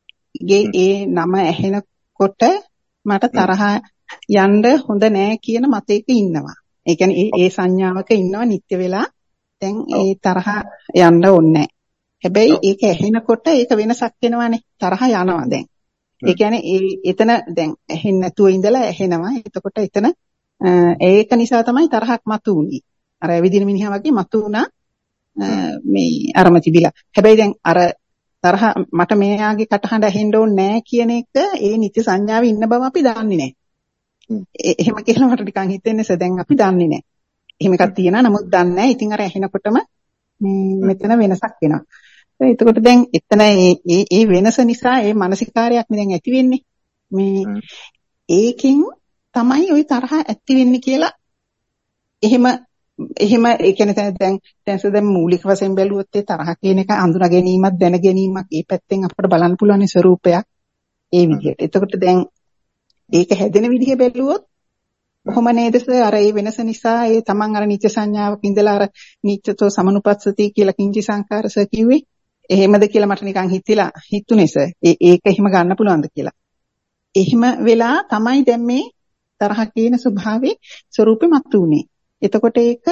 [SPEAKER 8] ඒ නම ඇහෙනකොට මට තරහ යන්න හොඳ නෑ කියන මතයක ඉන්නවා. ඒ කියන්නේ ඒ සංඥාවක ඉන්නවා නිත්‍ය වෙලා දැන් ඒ තරහ යන්න ඕනේ. හැබැයි ඒක ඇහෙනකොට ඒක වෙනසක් වෙනවානේ. තරහ යනවා දැන්. ඒ කියන්නේ එතන දැන් ඇහෙන්නේ නැතුව ඉඳලා ඇහෙනවා. එතකොට එතන ඒක නිසා තමයි තරහක් මතුවුනේ. අර විදින මිනිහා වගේ මතුවුණා මේ අරම තිබිලා. හැබැයි දැන් අර තරහ මට මෙයාගේ කටහඬ ඇහෙන්න ඕනේ නැහැ කියන එක ඒ නිත්‍ය සංඥාවේ ඉන්න බව අපි දන්නේ නැහැ. එහෙම කියලා මට නිකන් හිතෙන්නේ දැන් අපි දන්නේ නැහැ. එහෙම එකක් තියෙනවා නමුත් දන්නේ නැහැ. ඉතින් අර ඇහෙනකොටම මෙතන වෙනසක් වෙනවා. එතකොට දැන් එතන ඒ වෙනස නිසා ඒ මානසිකාරයක් දැන් ඇති වෙන්නේ. මේ ඒකෙන් තමයි ওই තරහ ඇති වෙන්නේ කියලා එහෙම ඒ කියන්නේ දැන් මූලික වශයෙන් බැලුවොත් ඒ තරහ කියන එක අඳුනා ගැනීමක් දැන ගැනීමක් ඒ පැත්තෙන් අපිට බලන්න පුළුවන් ස්වරූපයක් ඒ විදිහට. එතකොට දැන් ඒක හැදෙන විදිහ බැලුවොත් කොහොම නේද අර ඒ වෙනස නිසා ඒ තමන් අර නිත්‍ය සංඥාවක ඉඳලා අර නිත්‍යතෝ සමනුපස්සති කියලා කිංචි සංකාරස කිව්වේ එහෙමද කියලා මට නිකන් හිතුනේ සර්. ඒක එහෙම ගන්න පුළුවන්ද කියලා. එහෙම වෙලා තමයි දැන් මේ තරහ කියන ස්වභාවයේ ස්වરૂපෙ මතුනේ. එතකොට ඒක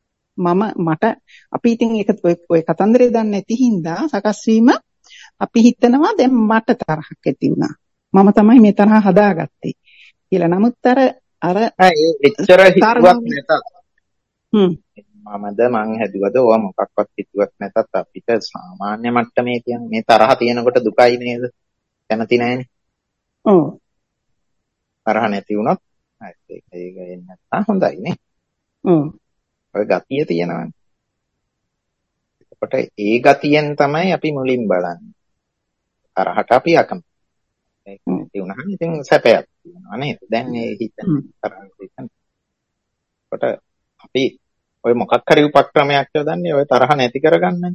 [SPEAKER 8] මට අපි ඉතින් ඒක ඔය කතන්දරේ දන්නේ නැති හින්දා සකස් වීම අපි හිතනවා දැන් මට තරහක් ඇති වුණා. මම තමයි මේ තරහ හදාගත්තේ කියලා. නමුත් අර
[SPEAKER 2] එච්චර හිතුවක් නැතත් මමද මං හැදුවද ඔය මොකක්වත් හිතුවක් නැතත් අපිට සාමාන්‍ය මට්ටමේ තියන මේ තරහ තියෙනකොට දුකයි නේද? කැමති නැහැනේ.
[SPEAKER 8] ඔව්.
[SPEAKER 2] තරහ නැති වුණොත් ඒක එන්නේ නැත්නම් හොඳයි නේ. ඔය ගතිය තියෙනවානේ. එතකොට ඒ ගතියෙන් තමයි අපි මුලින් බලන්නේ. තරහට අපි අකමැති. ඒක නැති වුණාම ඉතින් සැපයක් තියෙනවා නේද? දැන් ඒ හිතන තරහ හිතන. කොට අපි ඔය මොකක් හරි උපක්‍රමයක් යොදන්නේ ඔය තරහ නැති කරගන්නනේ.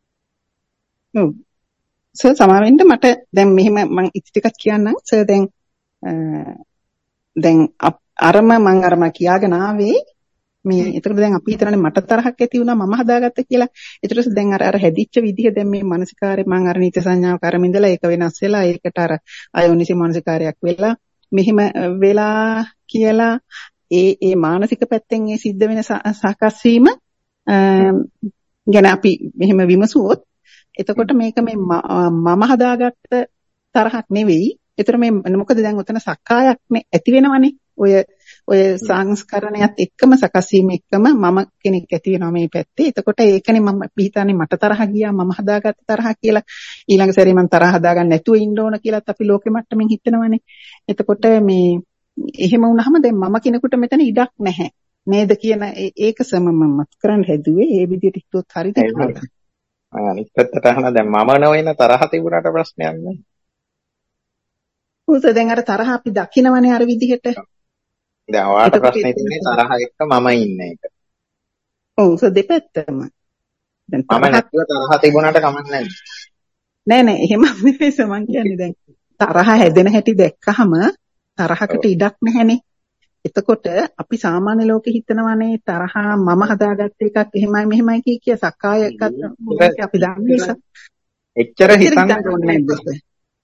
[SPEAKER 8] සර් සමාවෙන්න මට දැන් මෙහෙම මම ටිකක් කියන්නම්. සර් දැන් අරම කියාගෙන ආවේ මේ එතකොට දැන් අපි හිතන්නේ මට තරහක් ඇති වුණා මම හදාගත්ත කියලා. ඒතරස් දැන් අර හැදිච්ච විදිහ දැන් මේ මානසිකාරේ මම අර නිත්‍ය සංඥාව කරමින් ඉඳලා ඒක වෙනස් වෙලා ඒකට අර අයෝනිසි මානසිකාරයක් වෙලා මෙහෙම වෙලා කියලා ඒ මානසික පැත්තෙන් ඒ සිද්ධ වෙන සකස් වීම ගැන අපි මෙහෙම විමසුවොත් එතකොට මේක මේ මම හදාගත්ත තරහක් නෙවෙයි. ඒතර මේ මොකද දැන් උතන සක්කායක් ඇති වෙනවනේ. ඔය සංස්කරණයත් එක්කම සකස් වීම එක්කම මම කෙනෙක් ඇති වෙනවා මේ පැත්තේ. එතකොට ඒකනේ මම හිතන්නේ මට තරහ ගියා මම හදාගත්ත තරහ කියලා. ඊළඟ සැරේ මම තරහ හදාගන්න නැතුව ඉන්න ඕන කියලාත් අපි ලෝකෙ මට්ටමින් හිතනවනේ. එතකොට මේ එහෙම වුණාම දැන් මම කෙනෙකුට මෙතන ඉඩක් නැහැ නේද කියන ඒක සමමත් කරන්න හැදුවේ ඒ විදිහට හිතුවොත් හරිද කියලා.
[SPEAKER 2] අනිත් පැත්තට අහන දැන් මම නොවන තරහ තිබුණාට ප්‍රශ්නයක් නෑ.
[SPEAKER 8] උත දැන් අර තරහ අපි දකිනවනේ අර විදිහට.
[SPEAKER 2] දැන් ඔයාලට ප්‍රශ්නේ තියෙන්නේ තරහ එක්ක මම ඉන්න එක.
[SPEAKER 8] ඔව් දෙපැත්තම. දැන්
[SPEAKER 2] මම නැතිව තරහ තිබුණාට කමක් නැහැ.
[SPEAKER 8] නෑ එහෙම නෙවෙයි මං කියන්නේ දැන් තරහ හැදෙන හැටි දැක්කහම තරහකට ඉඩක් නැහැනේ. එතකොට අපි සාමාන්‍ය ලෝකෙ හිතනවානේ තරහ මම හදාගත්ත එකක් එහෙමයි මෙහෙමයි කිය සක්කාය එකක් අපි දන්නේ නිසා.
[SPEAKER 2] එච්චර හිතන්න ඕනේ නැහැ.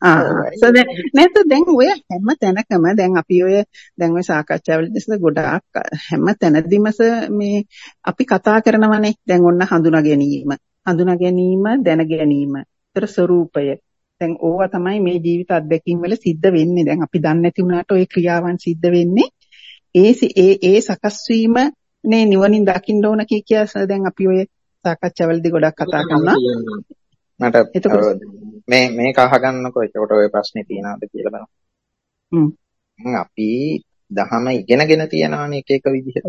[SPEAKER 8] දැන් ඔය හැම තැනකම දැන් අපි දැන් ඔය සාකච්ඡාවලදී ගොඩාක් හැම තැනදීම මේ අපි කතා කරනවානේ දැන් ඔන්න හඳුනා ගැනීම දැන ගැනීම ඒතර ස්වરૂපය දැන් ඕවා තමයි මේ ජීවිත අත්දැකීම් වල සිද්ධ වෙන්නේ. දැන් අපි දන්නේ නැති වුණාට ওই ක්‍රියාවන් සිද්ධ වෙන්නේ ඒ සකස් වීම නේ නිවනින් දකින්න ඕන කිය දැන් අපි ඔය සාකච්ඡාවලදී ගොඩක් කතා කරනවා.
[SPEAKER 2] මට මේක අහගන්නකො ඒකට ඔය ප්‍රශ්නේ තියනවාද කියලා බලන්න. අපි දහම ඉගෙනගෙන තියනවානේ එක විදිහට.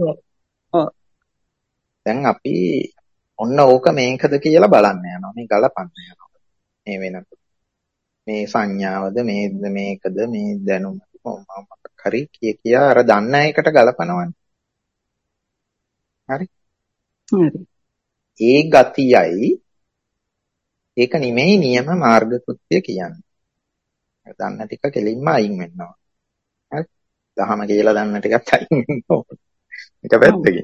[SPEAKER 2] දැන් අපි ඔන්න ඕක මේකද කියලා බලන්න යනවා. මේ ගලපන්න යනවා. මේ වෙනකොට. මේ සංඥාවද මේකද මේ දැනුමද මොකක් හරි කියා අර දන්න එකට ගලපනවනේ. හරි. ඒ ගතියයි ඒක නෙමෙයි නියම මාර්ග කෘත්‍ය කියන්නේ. දන්න ටික කෙලින්ම අයින් වෙනවා. හරි. දහම කියලා දන්න ටිකත් අයින් වෙනවා. ඒක පැත්තකින්.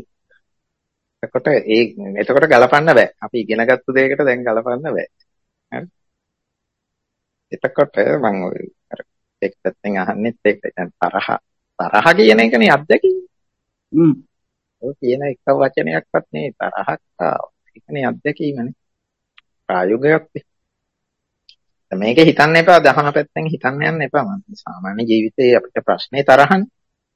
[SPEAKER 2] එතකොට ගලපන්න බෑ. අපි ඉගෙනගත්තු දෙයකට දැන් ගලපන්න බෑ. හරි. එතකොට මම අර එක් පැත්තෙන් අහන්නෙත් ඒක දැන් තරහ කියන එකනේ අත්දැකීම. ඔය කියන එක වචනයක්වත් නේ තරහක් ඒකනේ අත්දැකීමනේ. ප්‍රායෝගිකයක්. මේක හිතන්න එපා දහම පැත්තෙන් හිතන්න යන්න එපා. සාමාන්‍ය ජීවිතේ අපිට ප්‍රශ්නේ තරහනේ.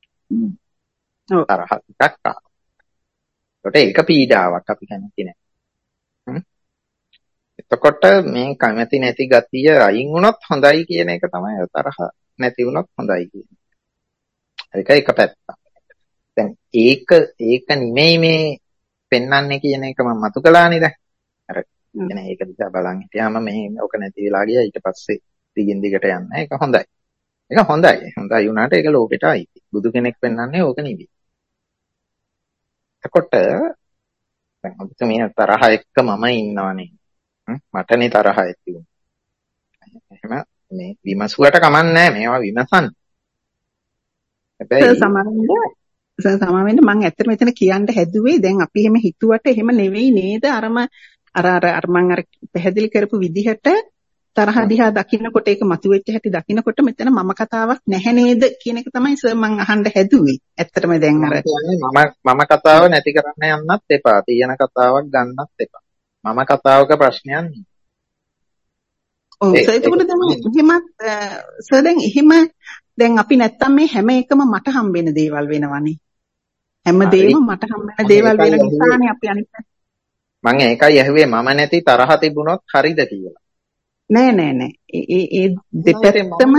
[SPEAKER 2] තරහ ටිකක් ඒක පීඩාවක් අපි කැමති නැහැ. එතකොට මේ කැමති නැති ගතිය අයින් වුණොත් හොඳයි කියන එක තමයි තරහ නැති වුණොත් හොඳයි කියන්නේ. ඒක එක පැත්තක්. දැන් ඒක නෙමෙයි මේ පෙන්වන්නේ කියන එක මම මතු කළානේ දැන්. අර කියන්නේ ඒක දිහා බලන් හිටියාම මේ ඔක නැති වෙලා ගියා ඊට පස්සේ දිගින් දිගට යන්න. ඒක හොඳයි. ඒක හොඳයි. හොඳයි වුණාට ඒක ලෝකෙට අයිති. බුදු කෙනෙක් පෙන්වන්නේ ඕක නෙවෙයි. එතකොට දැන් අපිට මේ තරහ එක්ක මම ඉන්නවනේ. මටනේ තරහ ඇති වුනේ. එහෙම මේ විමසුවට කමන්නේ මේවා විමසන්න. හැබැයි
[SPEAKER 8] සමහරවිට මම ඇත්තට මෙතන කියන්න හැදුවේ දැන් අපි එහෙම හිතුවට එහෙම නෙවෙයි නේද අර මං අර පැහැදිලි කරපු විදිහට තරහ දිහා දකින්නකොට ඒක මතුවෙච්ච හැටි දකින්නකොට මෙතන මම කතාවක් නැහැ නේද කියන එක තමයි සර් මං අහන්න හැදුවේ. ඇත්තටම දැන් අර
[SPEAKER 2] මම කතාව නැති කරන්න යන්නත් එපා. තියෙන කතාවක් ගන්නත් එපා. මම කතාවක ප්‍රශ්නයක් නෙවෙයි.
[SPEAKER 8] ඔව් ඒකවල තමයි එහෙමත් සර් දැන් එහෙම දැන් අපි නැත්තම් මේ හැම එකම මට හම්බෙන දේවල් වෙනවනේ. හැමදේම මට හම්බෙන දේවල් වෙන නිසානේ අපි අනිත්
[SPEAKER 2] මම ඒකයි ඇහුවේ මම නැති තරහ තිබුණොත් හරිද කියලා.
[SPEAKER 8] නෑ. ඒ දෙපැත්තම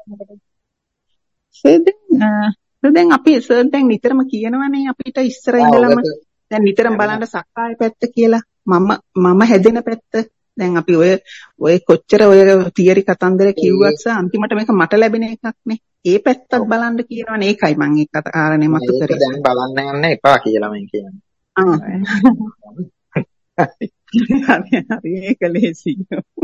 [SPEAKER 8] දැන් අපි සර් දැන් නිතරම කියනවනේ අපිට ඉස්සර ඉඳලම දැන් නිතරම බලන්න සක්කාය පැත්ත කියලා. මම හැදෙන පැත්ත. දැන් අපි ඔය කොච්චර ඔය තියරි කතන්දර කිව්වත් අන්තිමට මේක මට ලැබෙන එකක් නේ. ඒ පැත්තත් බලන්න කියනවනේ. ඒකයි මම ඒක කාරණේ මතු කරේ.
[SPEAKER 2] ඒක දැන් බලන්න යන්න එපා කියලා මම කියන්නේ.
[SPEAKER 8] හරි ඒක ලේසියි.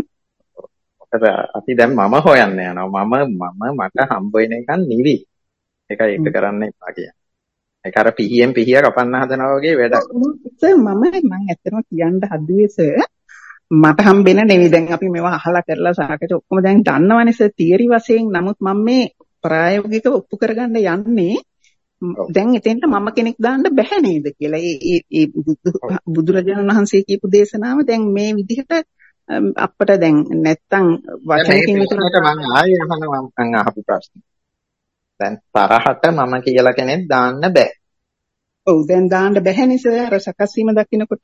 [SPEAKER 2] අපි දැන් මම හොයන්න යනවා. මම මට හම්බ වෙන එකක් නෙවෙයි. ඒකයි ඒක කරන්න එපා කියන්නේ. ඒක අර පිහියෙන් පිහිය කපන්න හදනවා වගේ වැඩක්.
[SPEAKER 8] සර් මම ඇත්තටම කියන්න හදුවේ සර් මට හම්බෙන නෙවෙයි. දැන් අපි මේවා අහලා කරලා සාකච්ඡා ඔක්කොම දැන් දන්නවනේ සර් තියරි වශයෙන්. නමුත් මම මේ ප්‍රායෝගිකව ඔප්පු කරගන්න යන්නේ දැන් එතෙන්ට මම කෙනෙක් දාන්න බෑ නේද කියලා. ඒ බුදුරජාණන් වහන්සේ කියපු දේශනාව දැන් මේ විදිහට අපිට දැන් නැත්තම් වචනකින් විතරට
[SPEAKER 2] මම ආයෙ අහපු ප්‍රශ්නේ. දැන් තරහට මම කියලා කෙනෙක් දාන්න බෑ.
[SPEAKER 8] ඔව් දැන් දාන්න බැහැනේ සර් අර සකස් වීම දකින්නකොට.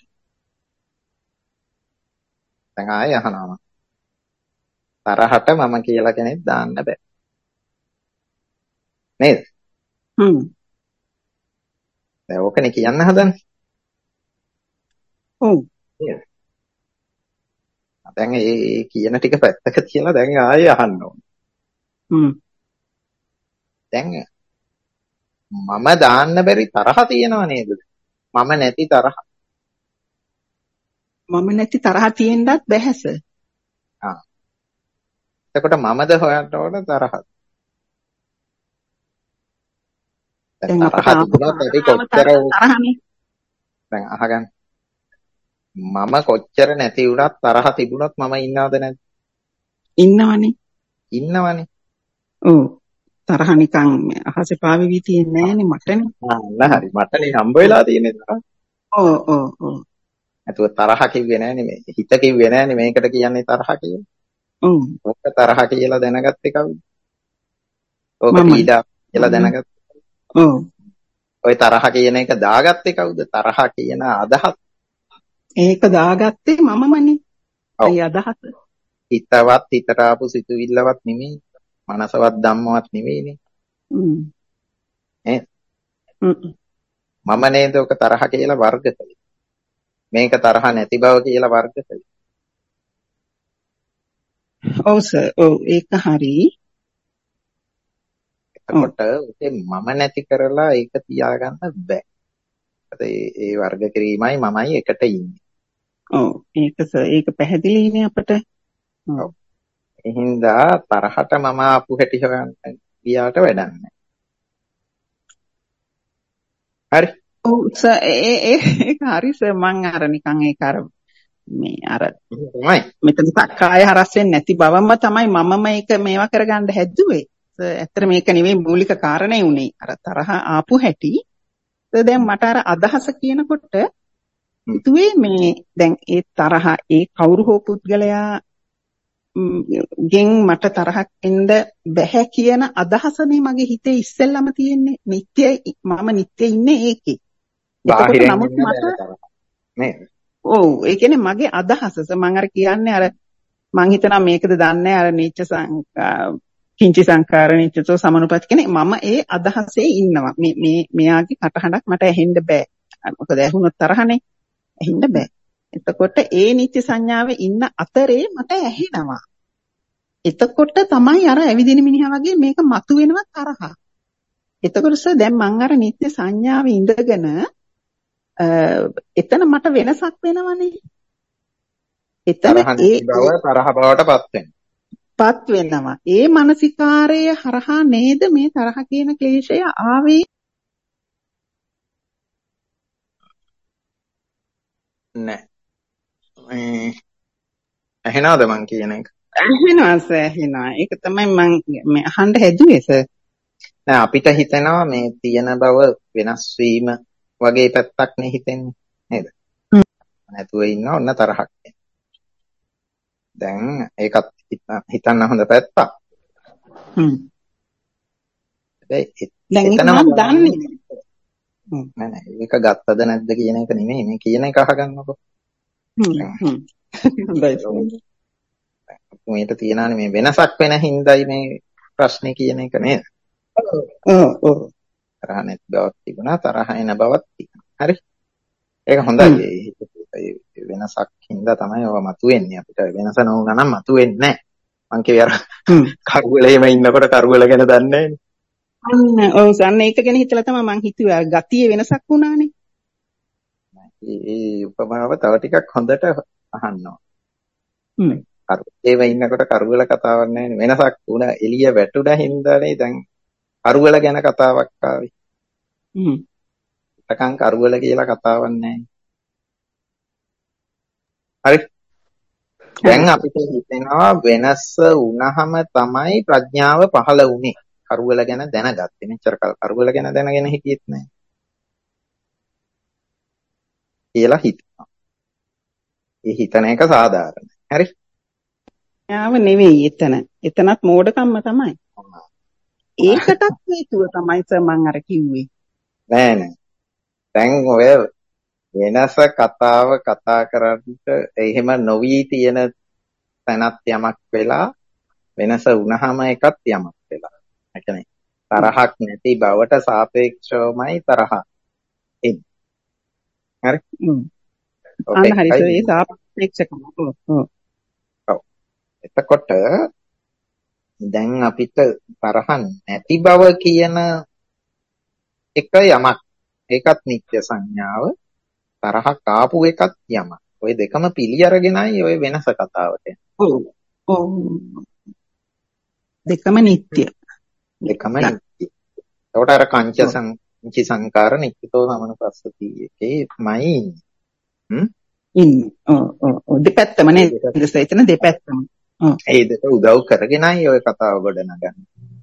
[SPEAKER 2] දැන් ආයෙ අහනවා. තරහට මම කියලා කෙනෙක් දාන්න බෑ. නේද? දැන් ඕකනේ කියන්න හදන්නේ.
[SPEAKER 8] ඔව්.
[SPEAKER 2] දැන් ඒ කියන ටික පැත්තක තියලා දැන් ආයෙ අහන්න ඕනේ. දැන් මම දාන්න බැරි තරහ තියෙනව නේද? මම නැති තරහ.
[SPEAKER 8] මම නැති තරහ තියෙන්නත් බැහැ සර්.
[SPEAKER 2] එතකොට මමද හොයන්න ඕන තරහ. දැන් තරහ තිබුණොත් අපි කොච්චර දැන් අහගන්න. මම කොච්චර නැති වුණත් තරහ තිබුණොත් මම ඉන්නවද නැද්ද? ඉන්නවනේ.
[SPEAKER 8] ඔව්. තරහ නිකන් අහසේ පාවෙවි තියන්නේ නැහනේ මටනේ.
[SPEAKER 2] හරි මටනේ හම්බ වෙලා තියෙන්නේ තරහ.
[SPEAKER 8] ඔව්.
[SPEAKER 2] නැතුව තරහ කිව්වේ නෑනේ මේ. හිත කිව්වේ නෑනේ මේකට කියන්නේ තරහ කියලා. ඔක තරහ කියලා දැනගත්තේ කවුද? ඕක පීඩා කියලා දැනගත්තේ. ඔය තරහ කියන එක දාගත්තේ කවුද? තරහ කියන අදහස්.
[SPEAKER 8] ඒක දාගත්තේ මමමනේ. ඒ අදහස.
[SPEAKER 2] හිතවත් හිතට ආපු සිතුවිල්ලවත් නෙමෙයි. මනසවත් ධම්මවත් නෙමෙයිනේ. මම නේද ඔක තරහ කියලා වර්ග කළේ. මේක තරහ නැති බව කියලා වර්ග කළේ.
[SPEAKER 8] ඔව් සර්. ඔව් ඒක හරි.
[SPEAKER 2] එතකොට මම නැති කරලා ඒක තියාගන්න බෑ. ඒ වර්ග කිරීමයි මමයි එකට ඉන්නේ.
[SPEAKER 8] ඔව් ඒක පැහැදිලිනේ අපට.
[SPEAKER 2] ඔව්. එහින්දා තරහට මම ආපු හැටි හොයන්න ගියාට වැඩක් නැහැ. හරි.
[SPEAKER 8] ඔව් සර් ඒක හරි සර් මං අර නිකන් ඒක අර මේ අර
[SPEAKER 2] තමයි.
[SPEAKER 8] මෙතන සක්කාය හරස් වෙන්නේ නැති බවම තමයි මම මේක මේවා කරගන්න හැදුවේ. ඇත්තට මේක නෙවෙයි මූලික කාරණේ උනේ. අර තරහ ආපු හැටි. දැන් මට අර අදහස කියනකොට හිතුවේ මේ දැන් ඒ තරහ ඒ කවුරු හෝ පුද්ගලයා ගෙන් මට තරහක් එන්න බැහැ කියන අදහසනේ මගේ හිතේ ඉස්සෙල්ලම තියෙන්නේ. නිත්‍යයි මම නිත්‍ය ඉන්නේ ඒකේ. එතකොට නමුත් මට
[SPEAKER 2] නේ.
[SPEAKER 8] ඔව් ඒ කියන්නේ මගේ අදහස මම අර කියන්නේ අර මං හිතනවා මේකද දන්නේ අර නීච කිංචි සංකාර නිච්චතෝ සමනුපත් කියන්නේ මම ඒ අදහසේ ඉන්නවා. මෙයාගේ කටහඬක් මට ඇහෙන්න බෑ. මොකද ඇහුනොත් තරහනේ. ඇහෙන්න බෑ. එතකොට ඒ නිත්‍ය සංඥාවේ ඉන්න අතරේ මට ඇහෙනවා. එතකොට තමයි අර ඇවිදින මිනිහා වගේ මේක මතුවෙනවා තරහ. එතකොට දැන් මං අර නිත්‍ය සංඥාවේ ඉඳගෙන එතන මට වෙනසක් වෙනවනේ. එතන ඒ
[SPEAKER 2] බව තරහ බවටපත් වෙනවා.
[SPEAKER 8] පත් වෙනවා. ඒ මානසිකාරය හරහා නේද මේ තරහ කියන ක්ලේශය ආවේ?
[SPEAKER 2] නෑ. ඇහෙනවද මං කියන එක?
[SPEAKER 8] ඇහෙනවා සර් ඇහෙනවා. ඒක තමයි මං මේ අහන්න හැදුවේ සර්.
[SPEAKER 2] නෑ අපිට හිතෙනවා මේ තියෙන බව වෙනස් වීම වගේ පැත්තක් නේ හිතෙන්නේ නේද? නැතුව ඉන්න ඔන්න තරහක්. දැන් ඒකත් හිතන්න හොඳ පැත්තක්.
[SPEAKER 8] දැන් ඒක මම දන්නේ
[SPEAKER 2] නෑ ඒක ගත්තද නැද්ද කියන එක නෙමෙයි මේ කියන එක අහගන්නකො. මේක තියනානේ මේ වෙනසක් වෙන හින්දායි මේ ප්‍රශ්නේ කියන එක නේද?
[SPEAKER 8] ඔව්.
[SPEAKER 2] තරහ නැති බවක් තිබුණා තරහ එන බවක් තිබුණා. හරි. ඒක හොඳයි. වෙනසක් හින්දා තමයි ඔය මතුවෙන්නේ අපිට. වෙනස නොවුනා නම් මතුවෙන්නේ නැහැ. මං කිය අර කරුවලේම ඉන්නකොට කරුවල ගැන දන්නේ
[SPEAKER 8] නැහැ. ඔව් සන්න ඒක ගැන හිතලා තමයි මං හිතුවේ ගතියේ වෙනසක් වුණානේ.
[SPEAKER 2] ඒ උපමාව තව ටිකක් හොඳට අහන්න ඕන. කරුවලේම ඉන්නකොට කරුවල කතාවක් නැහැ වෙනසක් වුණා එළිය වැටුණා හින්දානේ දැන් කරුවල ගැන කතාවක් ආවේ. එකකන් කරුවල කියලා කතාවක් නැහැ. හරි. දැන් අපිට හිතෙනවා වෙනස වුණාම තමයි ප්‍රඥාව පහළ වුනේ. කරුවල ගැන දැනගත්තේ. මෙච්චර කල් කරුවල ගැන දැනගෙන හිටියෙත් නැහැ. කියලා හිතනවා. ඒ හිතන එක සාධාරණයි. හරි.
[SPEAKER 8] යාව නෙවෙයි එතන. එතනත් මෝඩකම්ම තමයි. ඒකටත් හේතුව තමයි සර් මං අර කිව්වේ.
[SPEAKER 2] නෑ. දැන් ඔය වෙනස කතාව කතා කරද්දිට එහෙම නොවි තියෙන තැනත් යමක් වෙලා වෙනස වුණාම එකත් යමක් වෙලා. ඒ කියන්නේ තරහක් නැති බවට සාපේක්ෂවමයි තරහ එන්නේ. හරි?
[SPEAKER 8] අන්න හරි සර් ඒ සාපේක්ෂකම.
[SPEAKER 2] ඔව්. එතකොට දැන් අපිට තරහ නැති බව කියන එක යමක්. ඒකත් නිත්‍ය සංඥාව. තරහක් ආපු එකත් යමක්. ඔය දෙකම පිළි අරගෙනයි ඔය වෙනස කතාවට එන්නේ.
[SPEAKER 8] ඔව්. දෙකම නිත්‍ය.
[SPEAKER 2] දෙකම නිත්‍ය. ඒකට අර කංචි සංකාර නිත්‍යතෝ සමනුපස්සති එකේමයි
[SPEAKER 8] ඉන්නේ. ඔව්. දෙපැත්තම නේද? එතන දෙපැත්තම.
[SPEAKER 2] ඒ දෙක උදව් කරගෙනයි ඔය කතාව ගොඩනගන්නේ.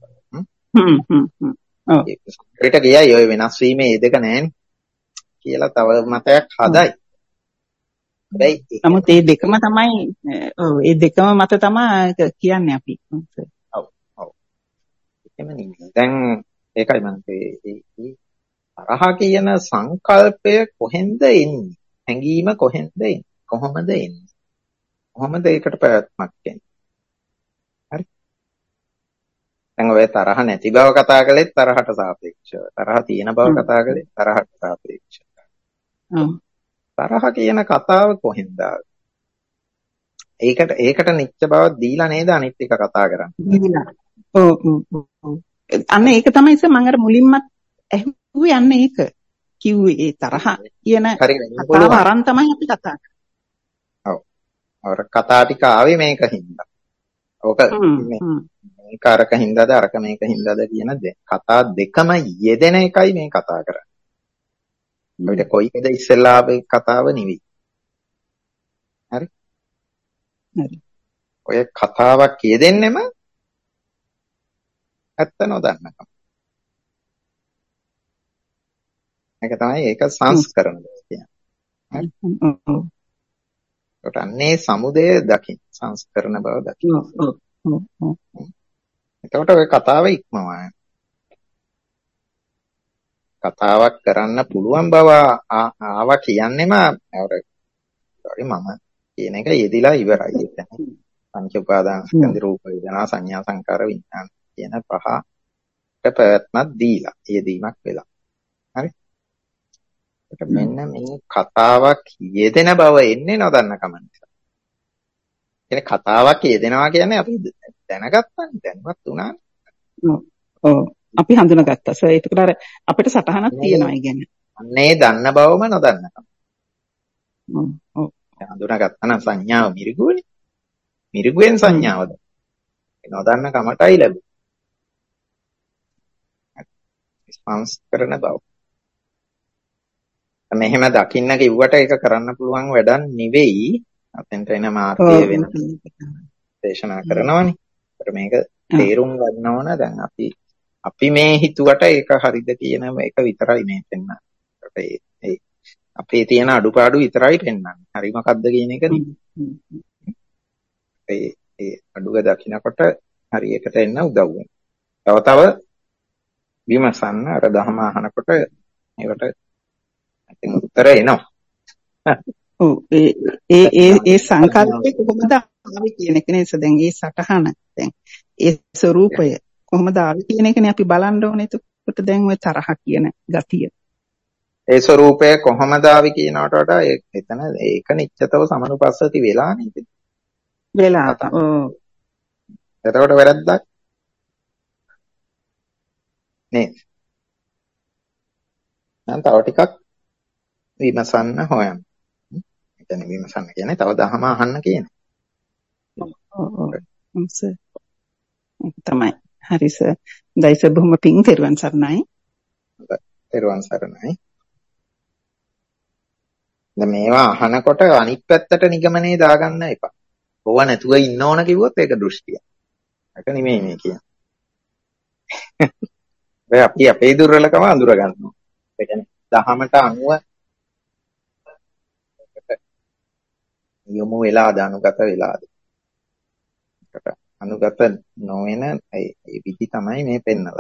[SPEAKER 2] ඔව්. ඒකට ගියයි ඔය වෙනස් වීමේ ඒ දෙක නැහැනේ. කියලා තව මතයක් හදයි. හැබැයි
[SPEAKER 8] නමුත් මේ දෙකම තමයි ඔව් මේ දෙකම මත තමයි කියන්නේ අපි.
[SPEAKER 2] ඔව්. ඔව්. එහෙම නෙමෙයි. දැන් ඒකයි මම තරහ කියන සංකල්පය කොහෙන්ද එන්නේ? හැඟීම කොහෙන්ද එන්නේ? කොහොමද එන්නේ? කොහොමද ඒකට පැවැත්මක් එන්නේ? හරි. දැන් ඔය තරහ නැති බව කතා කළෙත් තරහට සාපේක්ෂව. තරහ තියෙන බව කතා කළෙත් තරහට සාපේක්ෂව. තරහ කියන කතාව කොහෙන්ද ආවේ? ඒකට නිත්‍ය බවක් දීලා නේද අනිත් එක කතා කරන්නේ.
[SPEAKER 8] දීලා. ඔව්. අන්න ඒක තමයි මම අර මුලින්මත් ඇහුවේ අන්න ඒක. කිව්වේ ඒ තරහ කියන කතාව අරන් තමයි අපි කතා කරන්නේ.
[SPEAKER 2] ඔව්. අර කතා ටික ආවේ මේකින්ද. ඕක මේක අරක හින්දාද අරක මේක හින්දාද කියන කතා දෙකම යෙදෙන එකයි මේ කතා කරන්නේ. අපිට කොයිකද ඉස්සෙල්ලා ආවේ කතාව නෙවෙයි. හරි. ඔය කතාවක් යෙදෙන්නෙම ඇත්ත නොදන්නකම. ඒක තමයි ඒක සංස්කරණ කියන්නේ. හරි. ඒකට අන්නේ සමුදය දකින්න සංස්කරණ බව දකින්න. එතකොට ඔය කතාව ඉක්මවනවා. කතාවක් කරන්න පුළුවන් බව ආවා කියන්නේම මම කියන එක යෙදිලා ඉවරයි. පංච උපාදාන ස්කන්ධ රූප වේදනා සංඥා සංකාර විඥාන කියන පහට පැවැත්මක් දීලා යෙදීමක් වෙලා. හරි. ඒක මෙන්න මේ කතාවක් යෙදෙන බව එන්නේ නොදන්නකම නිසා. කියන්නේ කතාවක් යෙදෙනවා කියන්නේ අපි දැනගත්තානේ දැනුවත් වුණානේ.
[SPEAKER 8] ඔව්. අපි හඳුනාගත්තා. ඒකට අර අපිට සටහනක් තියෙනවා ඒ කියන්නේ.
[SPEAKER 2] අන්නේ දන්න බවම නොදන්නකම.
[SPEAKER 8] ඔව්.
[SPEAKER 2] හඳුනාගත්තා නම් සංඥාව මිරිගුවනේ. මිරිගුවෙන් සංඥාවද. නොදන්න කමටයි ලැබෙන්නේ. සංස්කරණ බව. මෙහෙම දකින්න කිව්වට ඒක කරන්න පුළුවන් වැඩක් නෙවෙයි. අතෙන්ට එන මාර්ගය වෙන දේශනා කරනවනේ. ඒකට මේක තේරුම් ගන්න ඕන දැන් අපි මේ හිතුවට ඒක හරිද කියන එක විතරයි මේ පෙන්නන්නේ. අපේ තියෙන අඩුපාඩු විතරයි පෙන්නන්නේ. හරි මොකද්ද කියන එක නෙවෙයි. ඒ අඩුව දකින්නකොට හරියකට එන්න උදව් වෙනවා. තව විමසන්න අර දහම අහනකොට ඒකට ඉතින් උත්තර එනවා.
[SPEAKER 8] ඔව් ඒ සංකල්පේ කොහොමද ආවේ කියන එක නේද දැන් ඒ සටහන දැන් ඒ ස්වરૂපය කොහොමද ආවේ කියන එකනේ අපි බලන්න ඕනේ. එතකොට දැන් ඔය තරහ කියන ගතිය
[SPEAKER 2] ඒ ස්වરૂපය කොහොමද ආවේ කියනකට වඩා එතන ඒක නිච්චතව සමනුපස්සති වෙලා නේද?
[SPEAKER 8] වෙලා ඔව්.
[SPEAKER 2] එතකොට වැරද්දක් නේද? දැන් තව ටිකක් විමසන්න හොයන්න. ඒ කියන්නේ විමසන්න කියන්නේ තව දහම අහන්න කියන්නේ.
[SPEAKER 8] ඔව් සර්. තමයි. හරි සර්. දයිස බොහොම පිං තෙරුවන් සරණයි.
[SPEAKER 2] තෙරුවන් සරණයි. දැන් මේවා අහනකොට අනිත් පැත්තට නිගමනේ දාගන්න එපා. ඕවා නැතුව ඉන්න ඕන කිව්වොත් ඒක දෘෂ්ටියක්. ඒක නෙමෙයි මේ කියන්නේ. අපි අපේ දුර්වලකම අඳුර ගන්නවා. ඒ කියන්නේ දහමට අනුව යොමු වෙලාද අනුගත වෙලාද. ඒකට අනුගත නොවන ඒ විදි තමයි මේ පෙන්නලා.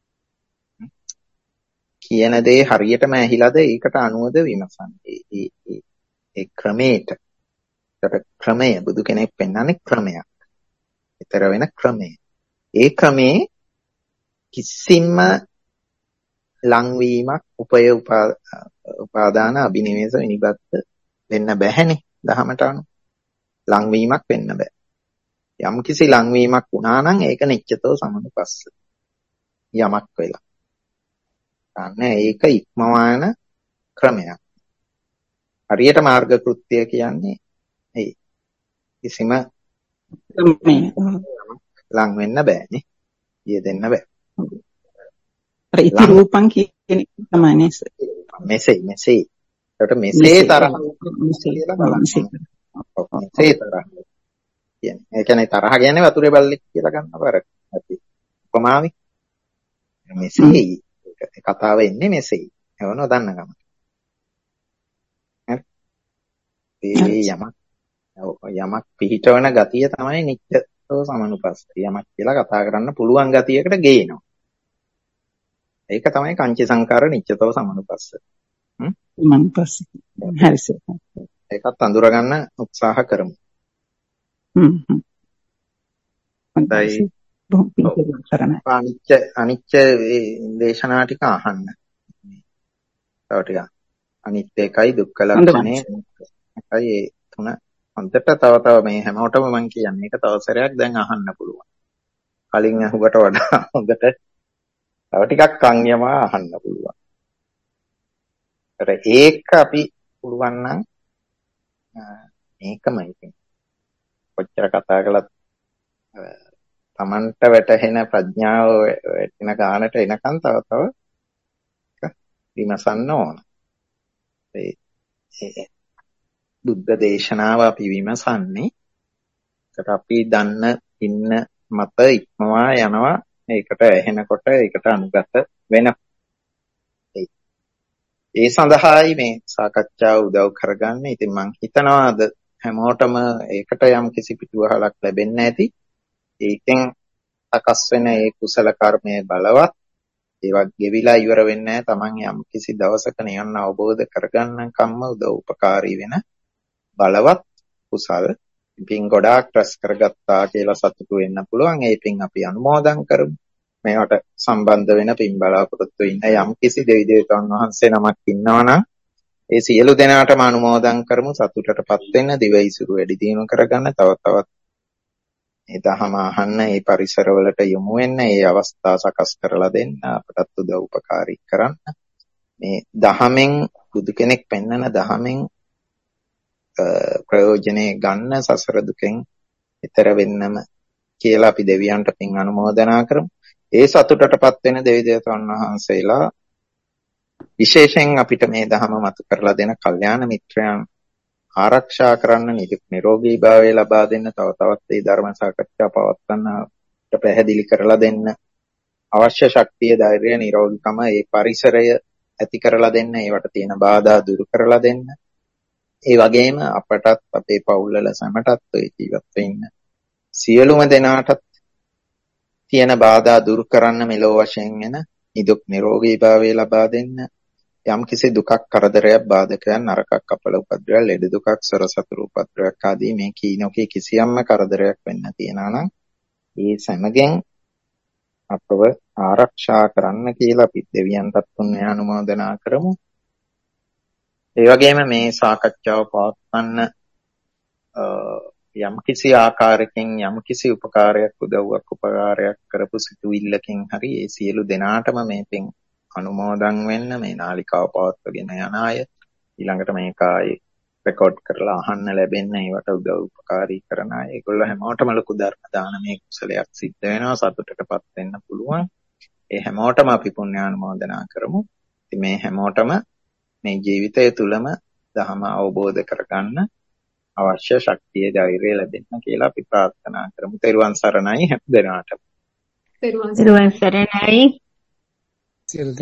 [SPEAKER 2] කියන දේ හරියටම ඇහිලාද ඒකට අනුවද විමසන්නේ. ඒ ක්‍රමයට. ඒකට ක්‍රමය බුදු කෙනෙක් පෙන්නන්නේ ක්‍රමයක්. ඊතර වෙන ක්‍රමය. ඒ ක්‍රමේ කිසිම ලංවීමක් උපාදාන අභිනිවේෂ විනිබද්ද වෙන්න බැහැනේ දහමට අනුව. ලංවීමක් වෙන්න බෑ. යම් කිසි ලංවීමක් වුණා නම් ඒක නිච්චතෝ සමනුපස්ස යමක් වෙලා. අන්න ඒක ඉක්මවාන ක්‍රමයක්. හරියට මාර්ග කෘත්‍ය කියන්නේ ඒ කිසිම ලං වෙන්න බෑනේ. යෙදෙන්න බෑ.
[SPEAKER 8] ඉති රූපං කියන තමයි නේද?
[SPEAKER 2] මෙසේ. ඒකට මෙසේ තරහ කියලා බලන්න. මෙසේ තරහ. කියන්නේ ඒ කියන්නේ තරහ කියන්නේ වතුරේ බල්ලෙක් කියලා ගන්නවා අර. අපි උපමාවේ. මෙසේ කතාව එන්නේ මෙසේ. එවන දන්න ගම. හරි. යමක් පිහිටවන ගතිය තමයි නිච්චතෝ සමනුපස්ස. යමක් කියලා කතා කරන්න පුළුවන් ගතියකට ගේනවා. ඒක තමයි කංචි සංකාර නිච්චතව සමනුපස්ස.
[SPEAKER 8] මනුපස්ස. හරි සර්.
[SPEAKER 2] ඒකත් අඳුර ගන්න උත්සාහ කරමු. හොඳයි. අනිච්ච දේශනා ටික අහන්න. තව ටික අනිත්‍ය එකයි දුක්ඛ ලක්ෂණය එකයි ඒ තුන හොඳට තව මේ හැමෝටම මම කියන්නේ ඒක තව සැරයක් දැන් අහන්න පුළුවන්. කලින් අහුවට වඩා හොඳට තව ටිකක් කන්‍යම අහන්න පුළුවන්. ඒක අපි පුළුවන් නම් මේකමයි ඉතින් කොච්චර කතා කළත් තමන්ට වැටහෙන ප්‍රඥාව වැටෙන ගානට එනකන් තව විමසන්න ඕන. ඒ බුද්ධ දේශනාව අපි විමසන්නේ ඒකට අපි දන්න ඉන්න මත ඉක්මවා යනවා. ඒකට ඇහෙනකොට ඒකට අනුගත වෙනවා. ඒ සඳහායි මේ සාකච්ඡාව උදව් කරගන්න. ඉතින් මම හිතනවා අද හැමෝටම ඒකට යම් කිසි පිටුවහලක් ලැබෙන්න ඇති. ඒකෙන් සකස් වෙන ඒ කුසල කර්මයේ බලවත් ඒවත් ගෙවිලා ඉවර වෙන්නේ නැහැ. Taman යම් කිසි දවසක නිවන් අවබෝධ කරගන්න කම්ම උදව් උපකාරී වෙන බලවත් කුසල් පින් ගොඩාක් රැස් කරගත්තා කියලා සතුටු වෙන්න පුළුවන්. ඒ පින් අපි අනුමෝදන් කරමු. මේවට සම්බන්ධ වෙන පින් බලාපොරොත්තු ඉන්න යම් කිසි දෙවි දේවතාවුන් වහන්සේ නමක් ඉන්නවා නම් ඒ සියලු දෙනාටම අනුමෝදන් කරමු. සතුටටපත් වෙන්න, දිවයිසුරු වැඩි දියුණු කරගන්න, තවත් මේ දහම අහන්න, මේ පරිසරවලට යොමු වෙන්න, මේ අවස්ථා සකස් කරලා දෙන්න, අපටත් උදව් උපකාරී කරන්න. මේ දහමෙන් බුදු කෙනෙක් පෙන්වන දහමෙන් ප්‍රයෝජනේ ගන්න, සසර දුකෙන් ඈතර වෙන්නම කියලා අපි දෙවියන්ට පින් අනුමෝදනා කරමු. ඒ සතුටටපත් වෙන දෙවි දේවතාවුන් වහන්සේලා විශේෂයෙන් අපිට මේ දහම මතු කරලා දෙන කල්යාණ මිත්‍රයන් ආරක්ෂා කරන්න, නිරෝගී භාවය ලබා දෙන්න, තව තවත් මේ ධර්ම සාකච්ඡා පවත්වන්නට පැහැදිලි කරලා දෙන්න අවශ්‍ය ශක්තිය, ධෛර්යය, නිරෝගීකම, ඒ පරිසරය ඇති කරලා දෙන්න, ඒවට තියෙන බාධා දුරු කරලා දෙන්න. ඒ වගේම අපටත් අපේ පවුල්වල සැමටත් ඔය ජීවත් වෙන්න සියලුම දෙනාටත් තියෙන බාධා දුරු කරන්න, මෙලෝ වශයෙන් එන නිදුක් නිරෝගී භාවය ලබා දෙන්න. යම් කිසි දුකක්, කරදරයක්, බාධකයක්, නරකක්, අපල උපද්‍රවයක්, ලෙඩ දුකක්, සොර සතුරු උපද්‍රවයක් ආදී මේ කීනෝකේ කිසියම්ම කරදරයක් වෙන්න තියනවා නම් ඒ සෑමගෙන් අපව ආරක්ෂා කරන්න කියලා අපි දෙවියන්ටත් පුණ්‍ය අනුමෝදනා කරමු. ඒ වගේම මේ සාකච්ඡාව පවත්වන්න යම් කිසි ආකාරයකින් යම් කිසි උපකාරයක්, උදව්වක්, උපකාරයක් කරපු සිතුවිල්ලකින් හරි ඒ සියලු දෙනාටම මේ පින් අනුමෝදන් වෙන්න. මේ නාලිකාව පවත්වගෙන යන අය ඊළඟට මේක ආයේ රෙකෝඩ් කරලා අහන්න ලැබෙන්න, ඒවට උදව් උපකාරී කරන අය, ඒගොල්ලෝ හැමෝටම ලොකු ධර්ම දානමය කුසලයක් සිද්ධ වෙනවා. සතුටටපත් වෙන්න පුළුවන්. ඒ හැමෝටම අපි පුණ්‍ය අනුමෝදනා කරමු. ඉතින් මේ හැමෝටම මේ ජීවිතය තුළම ධර්ම අවබෝධ කරගන්න අවශ්‍ය ශක්තිය, ධෛර්යය ලැබෙන්න කියලා අපි ප්‍රාර්ථනා කරමු. තෙරුවන් සරණයි හැම දෙනාටම.
[SPEAKER 6] තෙරුවන් සරණයි.
[SPEAKER 9] සියලු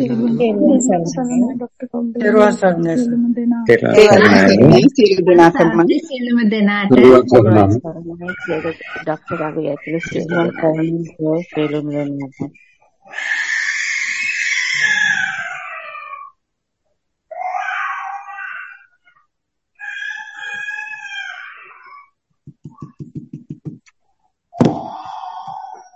[SPEAKER 9] දෙනාට